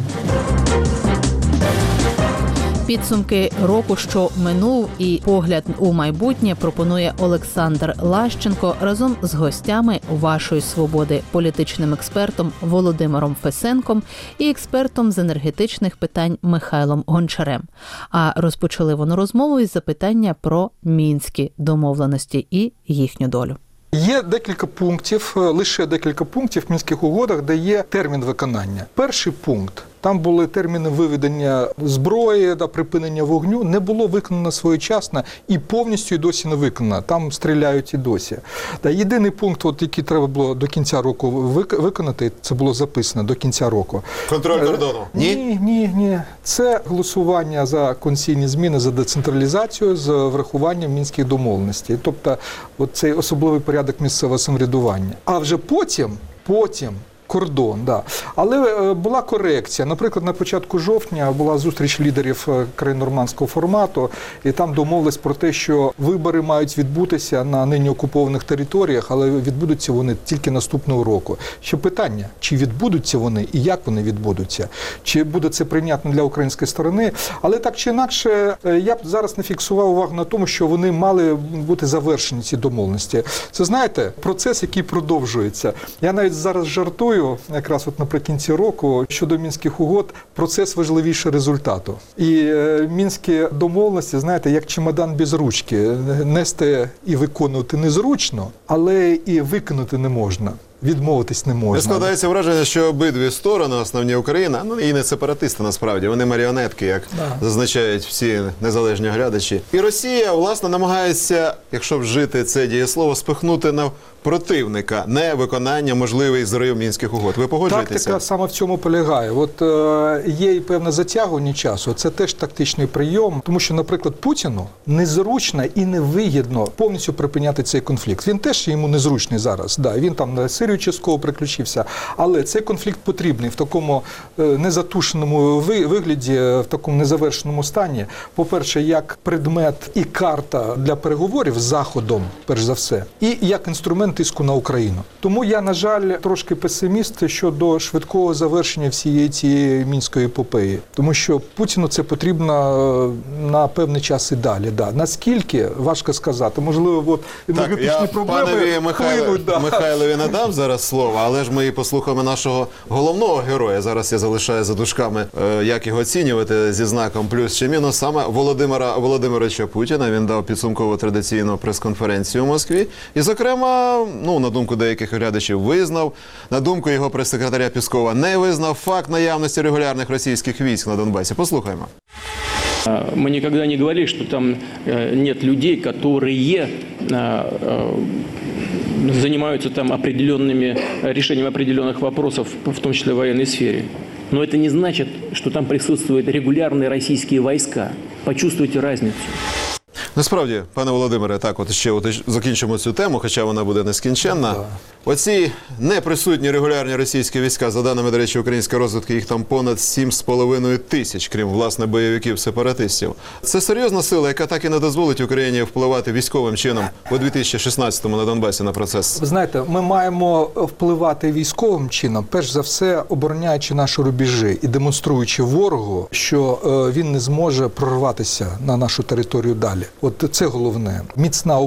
Підсумки року, що минув, і погляд у майбутнє пропонує Олександр Лащенко разом з гостями «Вашої свободи», політичним експертом Володимиром Фесенком і експертом з енергетичних питань Михайлом Гончарем. А розпочали вони розмову із запитання про мінські домовленості і їхню долю. Є декілька пунктів, лише декілька пунктів в Мінських угодах, де є термін виконання. Перший пункт. Там були терміни виведення зброї, припинення вогню. Не було виконано своєчасно і повністю і досі не виконано. Там стріляють і досі. Єдиний пункт, який треба було до кінця року виконати, це було записано до кінця року. Контроль кордону? Ні. Це голосування за конституційні зміни, за децентралізацію з врахуванням мінських домовленостей. Тобто цей особливий порядок місцевого самоврядування. А вже потім кордон, да. Але була корекція. Наприклад, на початку жовтня була зустріч лідерів країн нормандського формату, і там домовились про те, що вибори мають відбутися на нині окупованих територіях, але відбудуться вони тільки наступного року. Ще питання, чи відбудуться вони і як вони відбудуться? Чи буде це прийнятно для української сторони? Але так чи інакше, я б зараз не фіксував увагу на тому, що вони мали бути завершені, ці домовленості. Це, знаєте, процес, який продовжується. Я навіть зараз жартую, якраз наприкінці року, щодо Мінських угод, процес важливіше результату. І мінські домовленості, знаєте, як чемодан без ручки. Нести і виконувати незручно, але і виконати не можна. Відмовитись не можна. Складається враження, що обидві сторони, основні Україна, і не сепаратисти насправді, вони маріонетки, як зазначають всі незалежні глядачі. І Росія, власне, намагається, якщо вжити це дієслово, спихнути на противника невиконання можливий зрив Мінських угод. Ви погоджуєтеся? Тактика саме в цьому полягає. Є і певне затягування часу, це теж тактичний прийом, тому що, наприклад, Путіну незручно і невигідно повністю припиняти цей конфлікт. Він теж йому незручний зараз. Да, він там на Сирію частково приключився, але цей конфлікт потрібний в такому незатушеному вигляді, в такому незавершеному стані. По-перше, як предмет і карта для переговорів з Заходом, перш за все, і як інструмент тиску на Україну. Тому я, на жаль, трошки песиміст щодо швидкого завершення всієї цієї мінської епопеї. Тому що Путіну це потрібно на певний час і далі. Да. Наскільки, важко сказати. Можливо, енергетичні проблеми панові Михайлові надам зараз слово, але ж ми послухаємо нашого головного героя. Зараз я залишаю за дужками, як його оцінювати зі знаком плюс чи мінус, саме Володимира Володимировича Путіна. Він дав підсумкову традиційну прес-конференцію у Москві. І, зокрема, на думку деяких глядачів, визнав, на думку його прес-секретаря Пєскова, не визнав факт наявності регулярних російських військ на Донбасі. Послухаємо. Мы никогда не говорили, что там нет людей, которые занимаются там решением определенных вопросов, в том числе в военной сфере. Но это не значит, что там присутствуют регулярные российские войска. Почувствуйте разницу. Насправді, пане Володимире, так, ще закінчимо цю тему, хоча вона буде нескінченна. Оці неприсутні регулярні російські війська, за даними, до речі, української розвідки, їх там понад 7,5 тисяч, крім, власне, бойовиків-сепаратистів. Це серйозна сила, яка так і не дозволить Україні впливати військовим чином у 2016-му на Донбасі на процес. Ви знаєте, ми маємо впливати військовим чином, перш за все, обороняючи наші рубежі і демонструючи ворогу, що він не зможе прорватися на нашу територію далі. От це головне. Міцна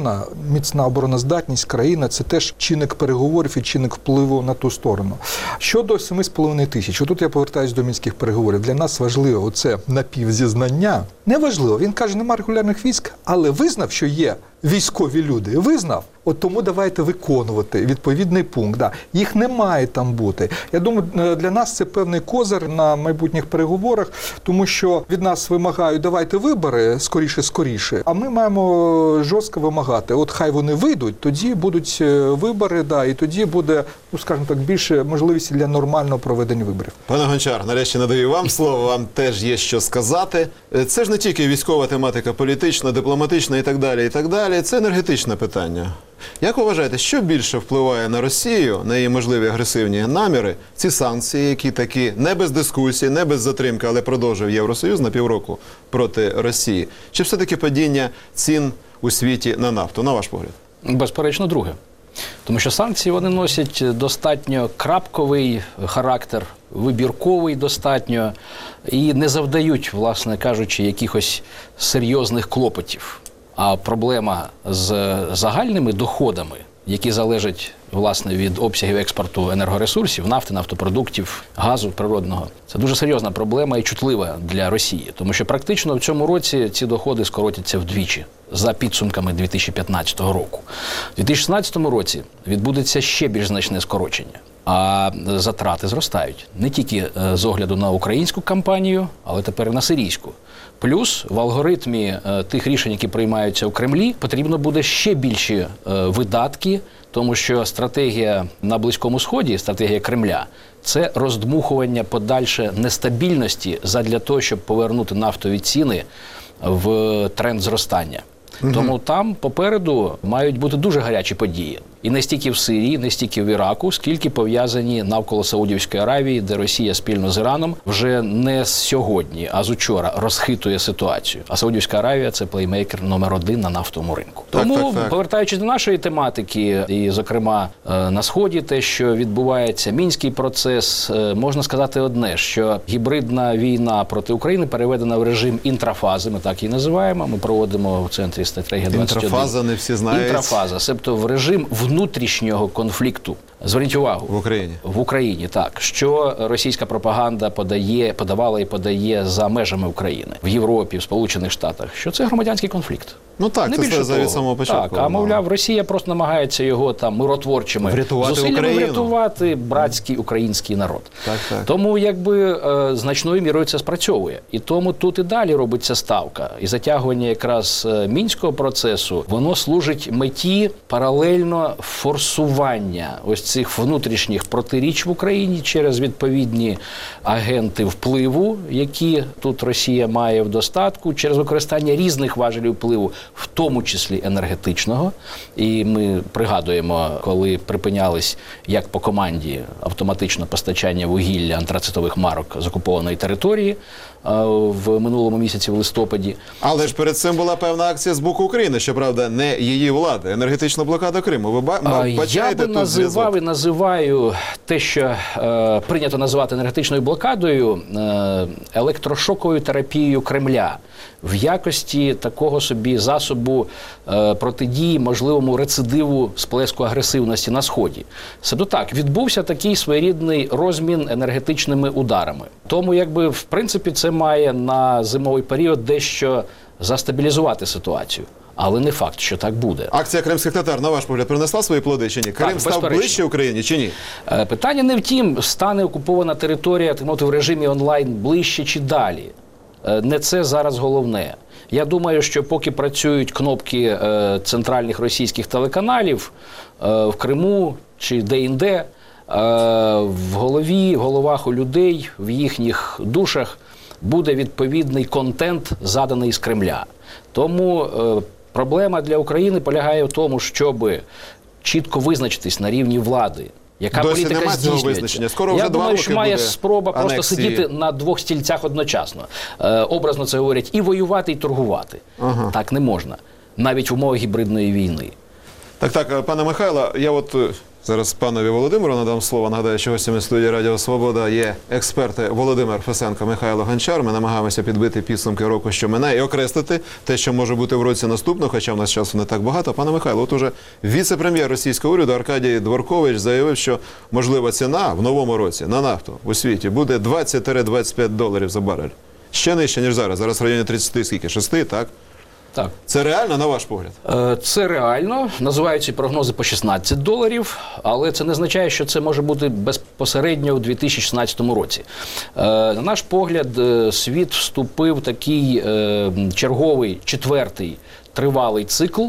обороноздатність країни – це теж чинник переговорів і чинник впливу на ту сторону. Щодо 7,5 тисяч, отут я повертаюся до мінських переговорів. Для нас важливо оце напівзізнання. Не важливо, він каже, нема регулярних військ, але визнав, що є військові люди. Визнав? От тому давайте виконувати відповідний пункт. Да. Їх не має там бути. Я думаю, для нас це певний козир на майбутніх переговорах, тому що від нас вимагають, давайте вибори скоріше, а ми маємо жорстко вимагати. От хай вони вийдуть, тоді будуть вибори, да, і тоді буде, скажімо так, більше можливості для нормального проведення виборів. Пане Гончар, нарешті надаю вам слово, вам теж є що сказати. Це ж не тільки військова тематика, політична, дипломатична і так далі, це енергетичне питання. Як ви вважаєте, що більше впливає на Росію, на її можливі агресивні наміри, ці санкції, які такі не без дискусії, не без затримки, але продовжив Євросоюз на півроку проти Росії? Чи все-таки падіння цін у світі на нафту, на ваш погляд? Безперечно, друге. Тому що санкції, вони носять достатньо крапковий характер, вибірковий достатньо, і не завдають, власне кажучи, якихось серйозних клопотів. А проблема з загальними доходами, які залежать, власне, від обсягів експорту енергоресурсів, нафти, нафтопродуктів, газу природного, це дуже серйозна проблема і чутлива для Росії. Тому що практично в цьому році ці доходи скоротяться вдвічі за підсумками 2015 року. У 2016 році відбудеться ще більш значне скорочення. А затрати зростають не тільки з огляду на українську кампанію, але тепер і на сирійську. Плюс в алгоритмі тих рішень, які приймаються у Кремлі, потрібно буде ще більші видатки, тому що стратегія на Близькому Сході, стратегія Кремля, це роздмухування подальше нестабільності задля того, щоб повернути нафтові ціни в тренд зростання. Тому там попереду мають бути дуже гарячі події. І не стільки в Сирії, не стільки в Іраку, скільки пов'язані навколо Саудівської Аравії, де Росія спільно з Іраном вже не з сьогодні, а з учора розхитує ситуацію. А Саудівська Аравія – це плеймейкер номер 1 на нафтовому ринку. Тому, повертаючись до нашої тематики, і, зокрема, на Сході, те, що відбувається, мінський процес, можна сказати одне, що гібридна війна проти України переведена в режим інтрафази, ми так її називаємо, ми проводимо в центрі стратегії 21. Інтрафаза, не всі знають. Інтрафаза, себто в режим внутрішнього конфлікту. Зверніть увагу. В Україні. В Україні, так. Що російська пропаганда подавала і подає за межами України. В Європі, в Сполучених Штатах. Що це громадянський конфлікт. Ну так, це від самого початку. Так, а мовляв, Росія просто намагається його там миротворчими зусиллями врятувати братський український народ. Так. Тому якби значною мірою це спрацьовує. І тому тут і далі робиться ставка. І затягування якраз мінського процесу, воно служить меті паралельно форсування ось цих внутрішніх протиріч в Україні через відповідні агенти впливу, які тут Росія має в достатку, через використання різних важелів впливу, в тому числі енергетичного. І ми пригадуємо, коли припинялись, як по команді, автоматично постачання вугілля антрацитових марок з окупованої території в минулому місяці, в листопаді. Але ж перед цим була певна акція з боку України, щоправда, не її влади, енергетична блокада Криму. Ви бачаєте тут зв'язок? Я би називаю те, що прийнято називати енергетичною блокадою, електрошоковою терапією Кремля. в якості такого собі засобу протидії можливому рецидиву сплеску агресивності на Сході. Себто так, відбувся такий своєрідний розмін енергетичними ударами. Тому, якби, в принципі, це має на зимовий період дещо застабілізувати ситуацію. Але не факт, що так буде. Акція кримських татар, на ваш погляд, принесла свої плоди чи ні? Крим став ближче Україні чи ні? Питання не в тім, стане окупована територія в режимі онлайн ближче чи далі. Не це зараз головне. Я думаю, що поки працюють кнопки центральних російських телеканалів в Криму чи де-інде, в головах у людей, в їхніх душах буде відповідний контент, заданий з Кремля. Тому проблема для України полягає в тому, щоб чітко визначитись на рівні влади, яка досі політика здійснюється. Скоро вже Я думаю, що має буде спроба просто анексії. сидіти на двох стільцях одночасно. Образно це говорять, і воювати, і торгувати. Ага. Так не можна. Навіть в умовах гібридної війни. Так, пане Михайло, я от зараз панові Володимиру надам слово. Нагадаю, що гостями студії Радіо Свобода є експерти Володимир Фесенко, Михайло Гончар. Ми намагаємося підбити підсумки року, що минає, і окреслити те, що може бути в році наступного, хоча в нас часу не так багато. Пане Михайло, от уже віце-прем'єр російського уряду Аркадій Дворкович заявив, що можлива ціна в новому році на нафту у світі буде $20-25 за барель. Ще нижче, ніж зараз. Зараз в районі 30, скільки? 6, так? Так. Це реально, на ваш погляд? Це реально. Називають ці прогнози по $16, але це не означає, що це може бути безпосередньо у 2016 році. На наш погляд, світ вступив в такий черговий, четвертий тривалий цикл,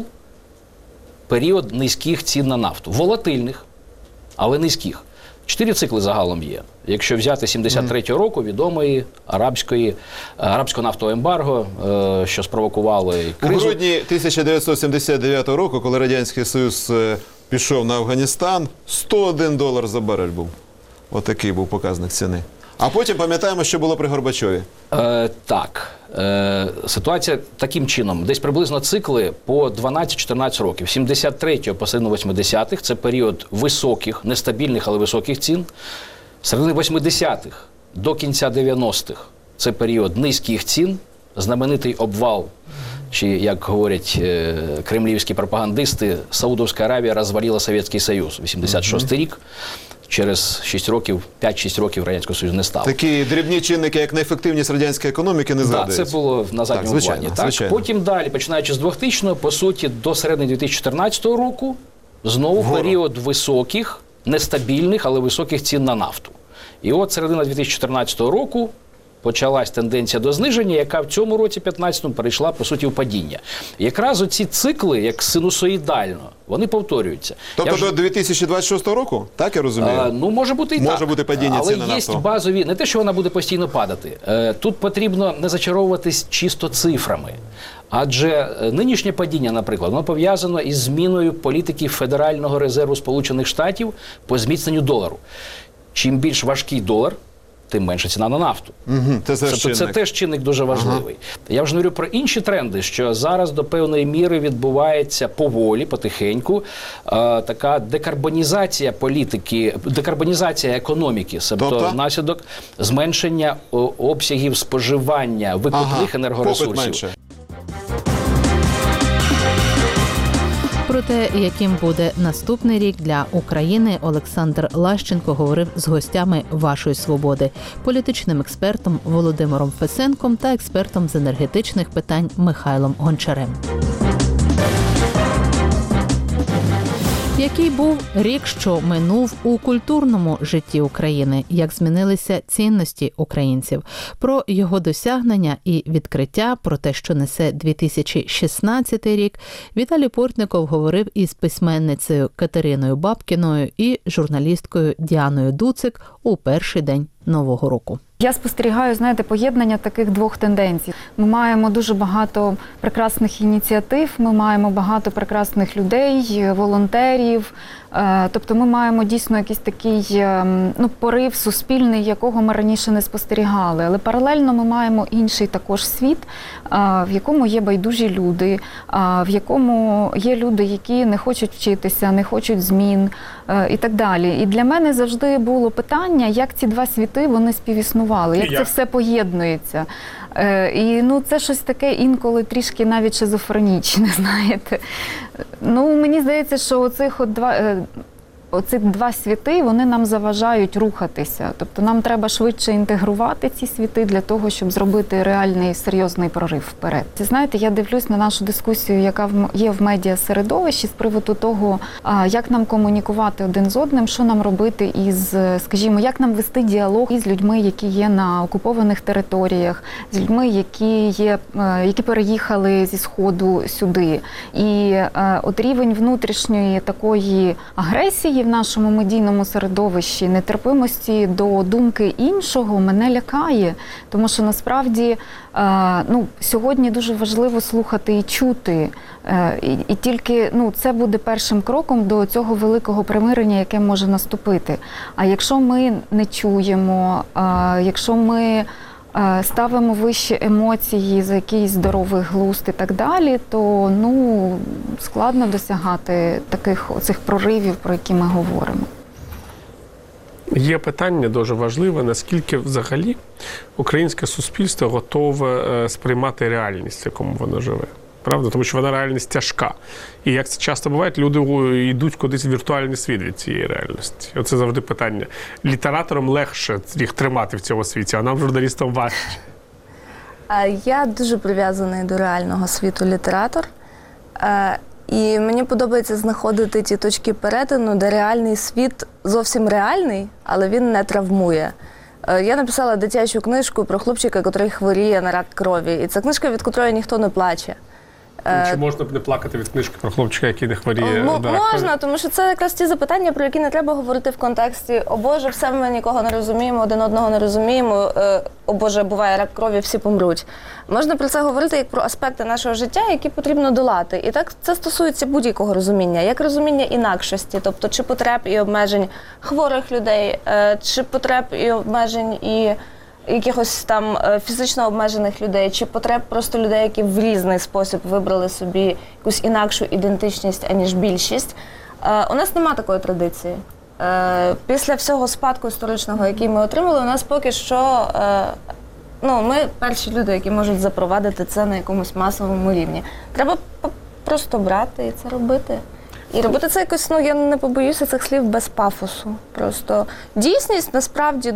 період низьких цін на нафту. Волатильних, але низьких. 4 цикли загалом є. Якщо взяти 73-го року, відомої арабського нафтового ембарго, що спровокувало кризу. У грудні 1979 року, коли Радянський Союз пішов на Афганістан, $101 за барель був. Отакий був показник ціни. А потім пам'ятаємо, що було при Горбачові. Так. Ситуація таким чином. Десь приблизно цикли по 12-14 років. 73-го по середину 80-х – це період високих, нестабільних, але високих цін. Середини 80-х до кінця 90-х – це період низьких цін. Знаменитий обвал, чи, як говорять кремлівські пропагандисти, Саудовська Аравія розвалила Совєтський Союз. 86-й рік. Через 5-6 років Радянського Союзу не стало. Такі дрібні чинники, як неефективність радянської економіки, не згадуються. Так, це було на задньому плані. Потім далі, починаючи з 2000-го, по суті, до середини 2014 року, знову період високих, нестабільних, але високих цін на нафту. І от середина 2014 року почалась тенденція до зниження, яка в цьому році, 15-му, перейшла, по суті, в падіння. Якраз оці цикли, як синусоїдально, вони повторюються. Тобто до 2026 року? Так я розумію? Ну, може бути і так. Може бути падіння ціни на нафту. Але є базові, не те, що вона буде постійно падати. Тут потрібно не зачаровуватись чисто цифрами. Адже нинішнє падіння, наприклад, воно пов'язано із зміною політики Федерального резерву Сполучених Штатів по зміцненню долару. Чим більш важкий долар, тим менша ціна на нафту. Це теж чинник дуже важливий. Я вже говорю про інші тренди, що зараз до певної міри відбувається поволі, потихеньку, така декарбонізація політики, декарбонізація економіки, тобто внаслідок зменшення обсягів споживання викопних енергоресурсів. Про те, яким буде наступний рік для України, Олександр Лащенко говорив з гостями «Вашої свободи», політичним експертом Володимиром Фесенком та експертом з енергетичних питань Михайлом Гончарем. Який був рік, що минув у культурному житті України? Як змінилися цінності українців? Про його досягнення і відкриття, про те, що несе 2016 рік, Віталій Портников говорив із письменницею Катериною Бабкіною і журналісткою Діаною Дуцик у перший день Нового року. Я спостерігаю, знаєте, поєднання таких двох тенденцій. Ми маємо дуже багато прекрасних ініціатив, ми маємо багато прекрасних людей, волонтерів. Тобто ми маємо дійсно якийсь такий порив суспільний, якого ми раніше не спостерігали. Але паралельно ми маємо інший також світ, в якому є байдужі люди, в якому є люди, які не хочуть вчитися, не хочуть змін і так далі. І для мене завжди було питання, як ці два світи, вони співіснували, як це все поєднується. І це щось таке інколи трішки навіть шизофренічне, знаєте. Мені здається, що оці два світи, вони нам заважають рухатися. Тобто нам треба швидше інтегрувати ці світи для того, щоб зробити реальний, серйозний прорив вперед. Знаєте, я дивлюсь на нашу дискусію, яка є в медіасередовищі з приводу того, як нам комунікувати один з одним, що нам робити скажімо, як нам вести діалог із людьми, які є на окупованих територіях, з людьми, які переїхали зі Сходу сюди. І от рівень внутрішньої такої агресії в нашому медійному середовищі, нетерпимості до думки іншого мене лякає. Тому що насправді сьогодні дуже важливо слухати і чути. І тільки це буде першим кроком до цього великого примирення, яке може наступити. А якщо ми не чуємо, якщо ми ставимо вищі емоції за якийсь здоровий глузд і так далі, то складно досягати оцих проривів, про які ми говоримо. Є питання дуже важливе, наскільки взагалі українське суспільство готове сприймати реальність, в якому воно живе. Правда? Тому що вона реальність тяжка. І як це часто буває, люди йдуть кудись в віртуальний світ від цієї реальності. Оце завжди питання. Літераторам легше їх тримати в цьому світі, а нам, журналістам, важче. Я дуже прив'язаний до реального світу літератор. І мені подобається знаходити ті точки перетину, де реальний світ зовсім реальний, але він не травмує. Я написала дитячу книжку про хлопчика, який хворіє на рак крові. І це книжка, від якої ніхто не плаче. Чи можна б не плакати від книжки про хлопчика, який не хворіє? Можна, тому що це якраз ті запитання, про які не треба говорити в контексті «О Боже, все ми нікого не розуміємо, один одного не розуміємо, о Боже, буває рак крові, всі помруть». Можна про це говорити як про аспекти нашого життя, які потрібно долати. І так це стосується будь-якого розуміння, як розуміння інакшості, тобто чи потреб і обмежень хворих людей, чи потреб і обмежень і якихось там фізично обмежених людей, чи потреб просто людей, які в різний спосіб вибрали собі якусь інакшу ідентичність, аніж більшість. У нас немає такої традиції. Після всього спадку історичного, який ми отримали, у нас поки що, ми перші люди, які можуть запровадити це на якомусь масовому рівні. Треба просто брати і це робити. І робити це якось, я не побоюся цих слів, без пафосу. Просто дійсність насправді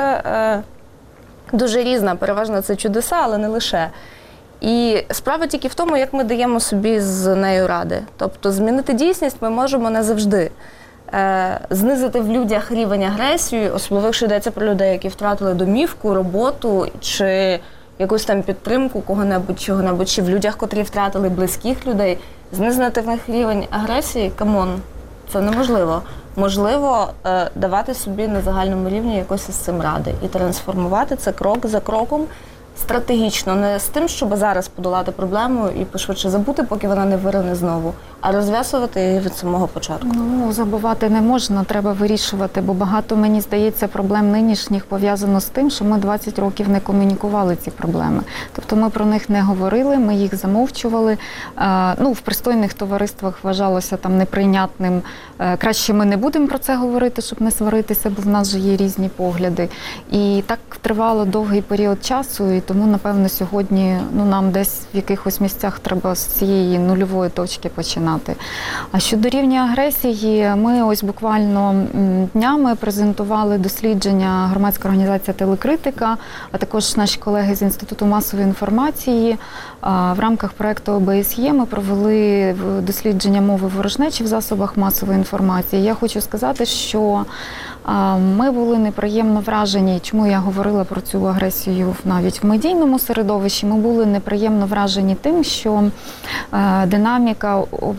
дуже різна, переважно це чудеса, але не лише. І справа тільки в тому, як ми даємо собі з нею ради. Тобто змінити дійсність ми можемо не завжди. Знизити в людях рівень агресії, особливо якщо йдеться про людей, які втратили домівку, роботу чи якусь там підтримку кого-небудь, чого-небудь, чи в людях, котрі втратили близьких людей, знизити в них рівень агресії, камон, це неможливо. Можливо, давати собі на загальному рівні якось із цим ради і трансформувати це крок за кроком стратегічно, не з тим, щоб зараз подолати проблему і пошвидше забути, поки вона не вирине знову, а розв'язувати її від самого початку. Забувати не можна, треба вирішувати, бо багато, мені здається, проблем нинішніх пов'язано з тим, що ми 20 років не комунікували ці проблеми. Тобто ми про них не говорили, ми їх замовчували. В пристойних товариствах вважалося там неприйнятним. Краще ми не будемо про це говорити, щоб не сваритися, бо в нас же є різні погляди. І так тривало довгий період часу, і тому, напевно, сьогодні нам десь в якихось місцях треба з цієї нульової точки починати. А щодо рівня агресії, ми ось буквально днями презентували дослідження громадська організація «Телекритика», а також наші колеги з Інституту масової інформації. В рамках проєкту ОБСЄ ми провели дослідження мови ворожнечі в засобах масової інформації. Я хочу сказати, що ми були неприємно вражені, чому я говорила про цю агресію навіть в медійному середовищі, ми були неприємно вражені тим, що динаміка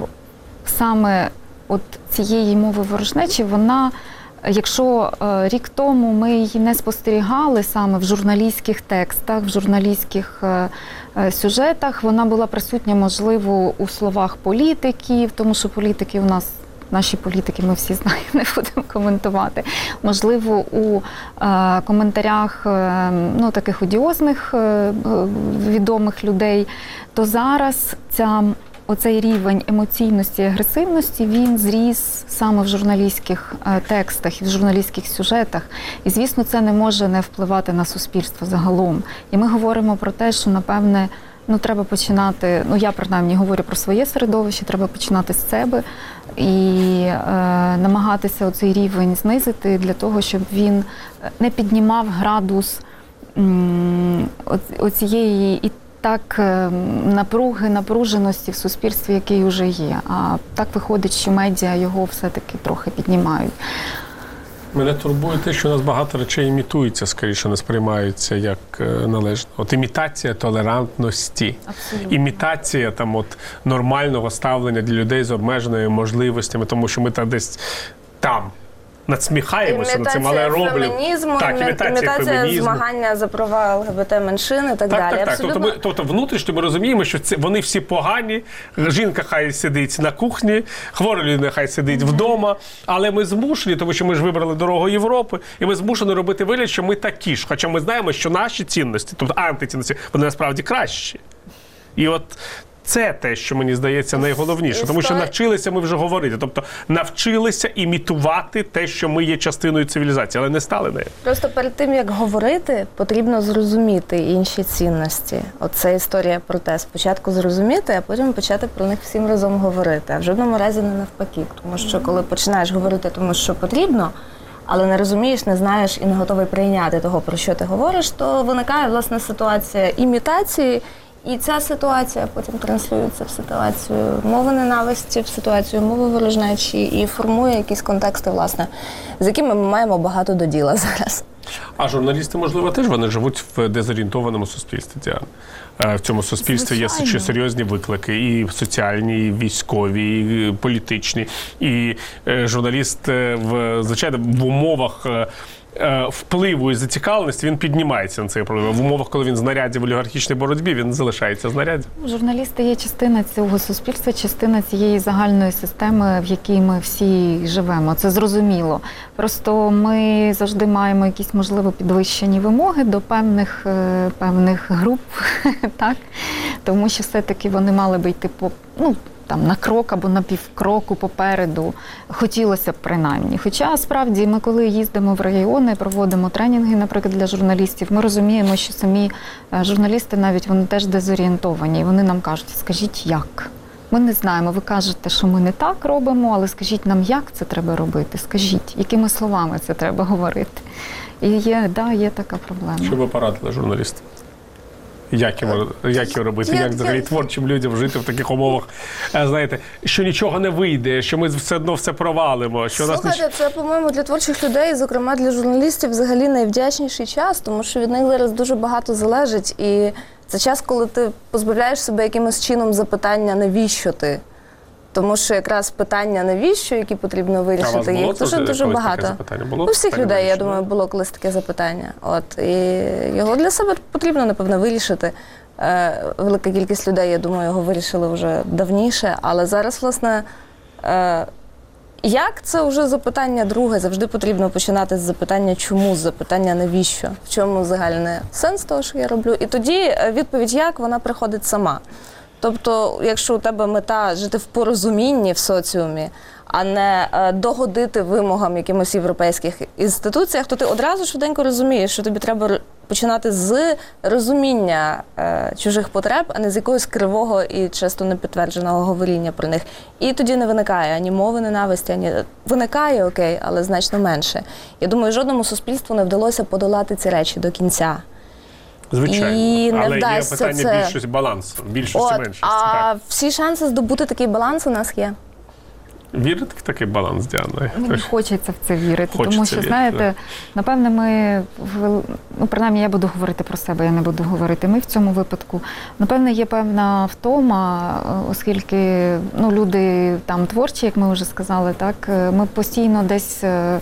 саме от цієї мови ворожнечі, вона, якщо рік тому ми її не спостерігали саме в журналістських текстах, в журналістських сюжетах, вона була присутня, можливо, у словах політиків, тому що політики у нас, наші політики, ми всі знаємо, не будемо коментувати. Можливо, у коментарях таких одіозних відомих людей. То зараз ця оцей рівень емоційності і агресивності, він зріс саме в журналістських текстах і в журналістських сюжетах. І, звісно, це не може не впливати на суспільство загалом. І ми говоримо про те, що, напевне, треба починати, я принаймні говорю про своє середовище, треба починати з себе і намагатися оцей рівень знизити для того, щоб він не піднімав градус оцієї і так напруженості в суспільстві, який вже є. А так виходить, що медіа його все-таки трохи піднімають. Мене турбує те, що у нас багато речей імітується, скоріше не сприймаються як належно. От імітація толерантності, імітація нормального ставлення для людей з обмеженими можливостями, тому що ми десь там надсміхаємося над цим, але роблять. Імітація фемінізму, змагання за права ЛГБТ-меншин і так далі. Абсолютно. Тобто внутрішньо ми розуміємо, що вони всі погані, жінка хай сидить на кухні, хвора людина хай сидить вдома, але ми змушені, тому що ми ж вибрали дорогу Європи, і ми змушені робити вигляд, що ми такі ж, хоча ми знаємо, що наші цінності, тобто антицінності, вони насправді кращі. І от це те, що мені здається найголовніше, тому що навчилися ми вже говорити, тобто навчилися імітувати те, що ми є частиною цивілізації, але не стали нею. Просто перед тим, як говорити, потрібно зрозуміти інші цінності. Оце історія про те, спочатку зрозуміти, а потім почати про них всім разом говорити, а в жодному разі не навпаки, тому що коли починаєш говорити тому, що потрібно, але не розумієш, не знаєш і не готовий прийняти того, про що ти говориш, то виникає, власне, ситуація імітації. І ця ситуація потім транслюється в ситуацію мови ненависті, в ситуацію мови ворожнечі і формує якісь контексти, власне, з якими ми маємо багато до діла зараз. А журналісти, можливо, теж вони живуть в дезорієнтованому суспільстві, Діана. В цьому суспільстві є серйозні виклики, і соціальні, і військові, і політичні. І журналіст, звичайно, в умовах впливу і зацікавленості він піднімається на цей проблем. В умовах, коли він знаряддя в олігархічній боротьбі, він залишається знаряддям. Журналісти є частина цього суспільства, частина цієї загальної системи, в якій ми всі живемо. Це зрозуміло. Просто ми завжди маємо якісь, можливо, підвищені вимоги до певних груп, так? Тому що все-таки вони мали би йти на крок або на півкроку попереду. Хотілося б принаймні. Хоча, справді, ми коли їздимо в регіони, проводимо тренінги, наприклад, для журналістів, ми розуміємо, що самі журналісти навіть, вони теж дезорієнтовані. І вони нам кажуть, скажіть, як? Ми не знаємо, ви кажете, що ми не так робимо, але скажіть нам, як це треба робити? Скажіть, якими словами це треба говорити? І є така проблема. Що ви порадили журналістам? Як його робити? Як взагалі творчим людям жити в таких умовах? Знаєте, що нічого не вийде, що ми все одно все провалимо. Слухайте, це, по-моєму, для творчих людей, зокрема для журналістів, взагалі найвдячніший час, тому що від них зараз дуже багато залежить. І це час, коли ти позбавляєш себе якимось чином запитання, навіщо ти? Тому що якраз питання навіщо, які потрібно вирішити, їх дуже багато. У всіх людей, я думаю, було колись таке запитання. І його для себе потрібно, напевно, вирішити. Велика кількість людей, я думаю, його вирішили вже давніше. Але зараз, власне, як це вже запитання друге. Завжди потрібно починати з запитання чому, з запитання навіщо, в чому загальний сенс того, що я роблю. І тоді відповідь як, вона приходить сама. Тобто, якщо у тебе мета жити в порозумінні в соціумі, а не догодити вимогам якимось європейських інституціях, то ти одразу швиденько розумієш, що тобі треба починати з розуміння чужих потреб, а не з якогось кривого і часто непідтвердженого говоріння про них. І тоді не виникає ані мови ненависті, ані виникає, окей, але значно менше. Я думаю, жодному суспільству не вдалося подолати ці речі до кінця. Звичайно, але є питання більшості балансу, більшості-меншості. А всі шанси здобути такий баланс у нас є. Вірите в такий баланс, Діана? Мені хочеться в це вірити, тому що, знаєте, напевне, ми, принаймні я буду говорити про себе, я не буду говорити ми в цьому випадку. Напевне, є певна втома, оскільки люди там творчі, як ми вже сказали, так, ми постійно десь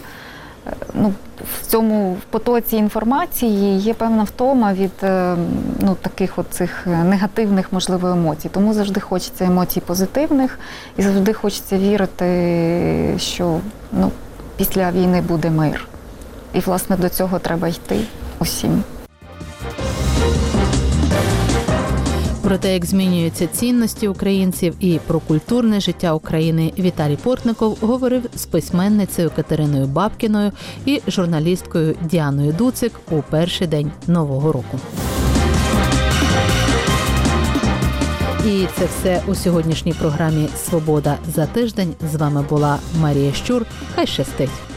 в цьому потоці інформації є певна втома від таких цих негативних, можливо, емоцій. Тому завжди хочеться емоцій позитивних і завжди хочеться вірити, що після війни буде мир. І, власне, до цього треба йти усім. Про те, як змінюються цінності українців і про культурне життя України, Віталій Портников говорив з письменницею Катериною Бабкіною і журналісткою Діаною Дуцик у перший день Нового року. І це все у сьогоднішній програмі «Свобода за тиждень». З вами була Марія Щур. Хай щастить!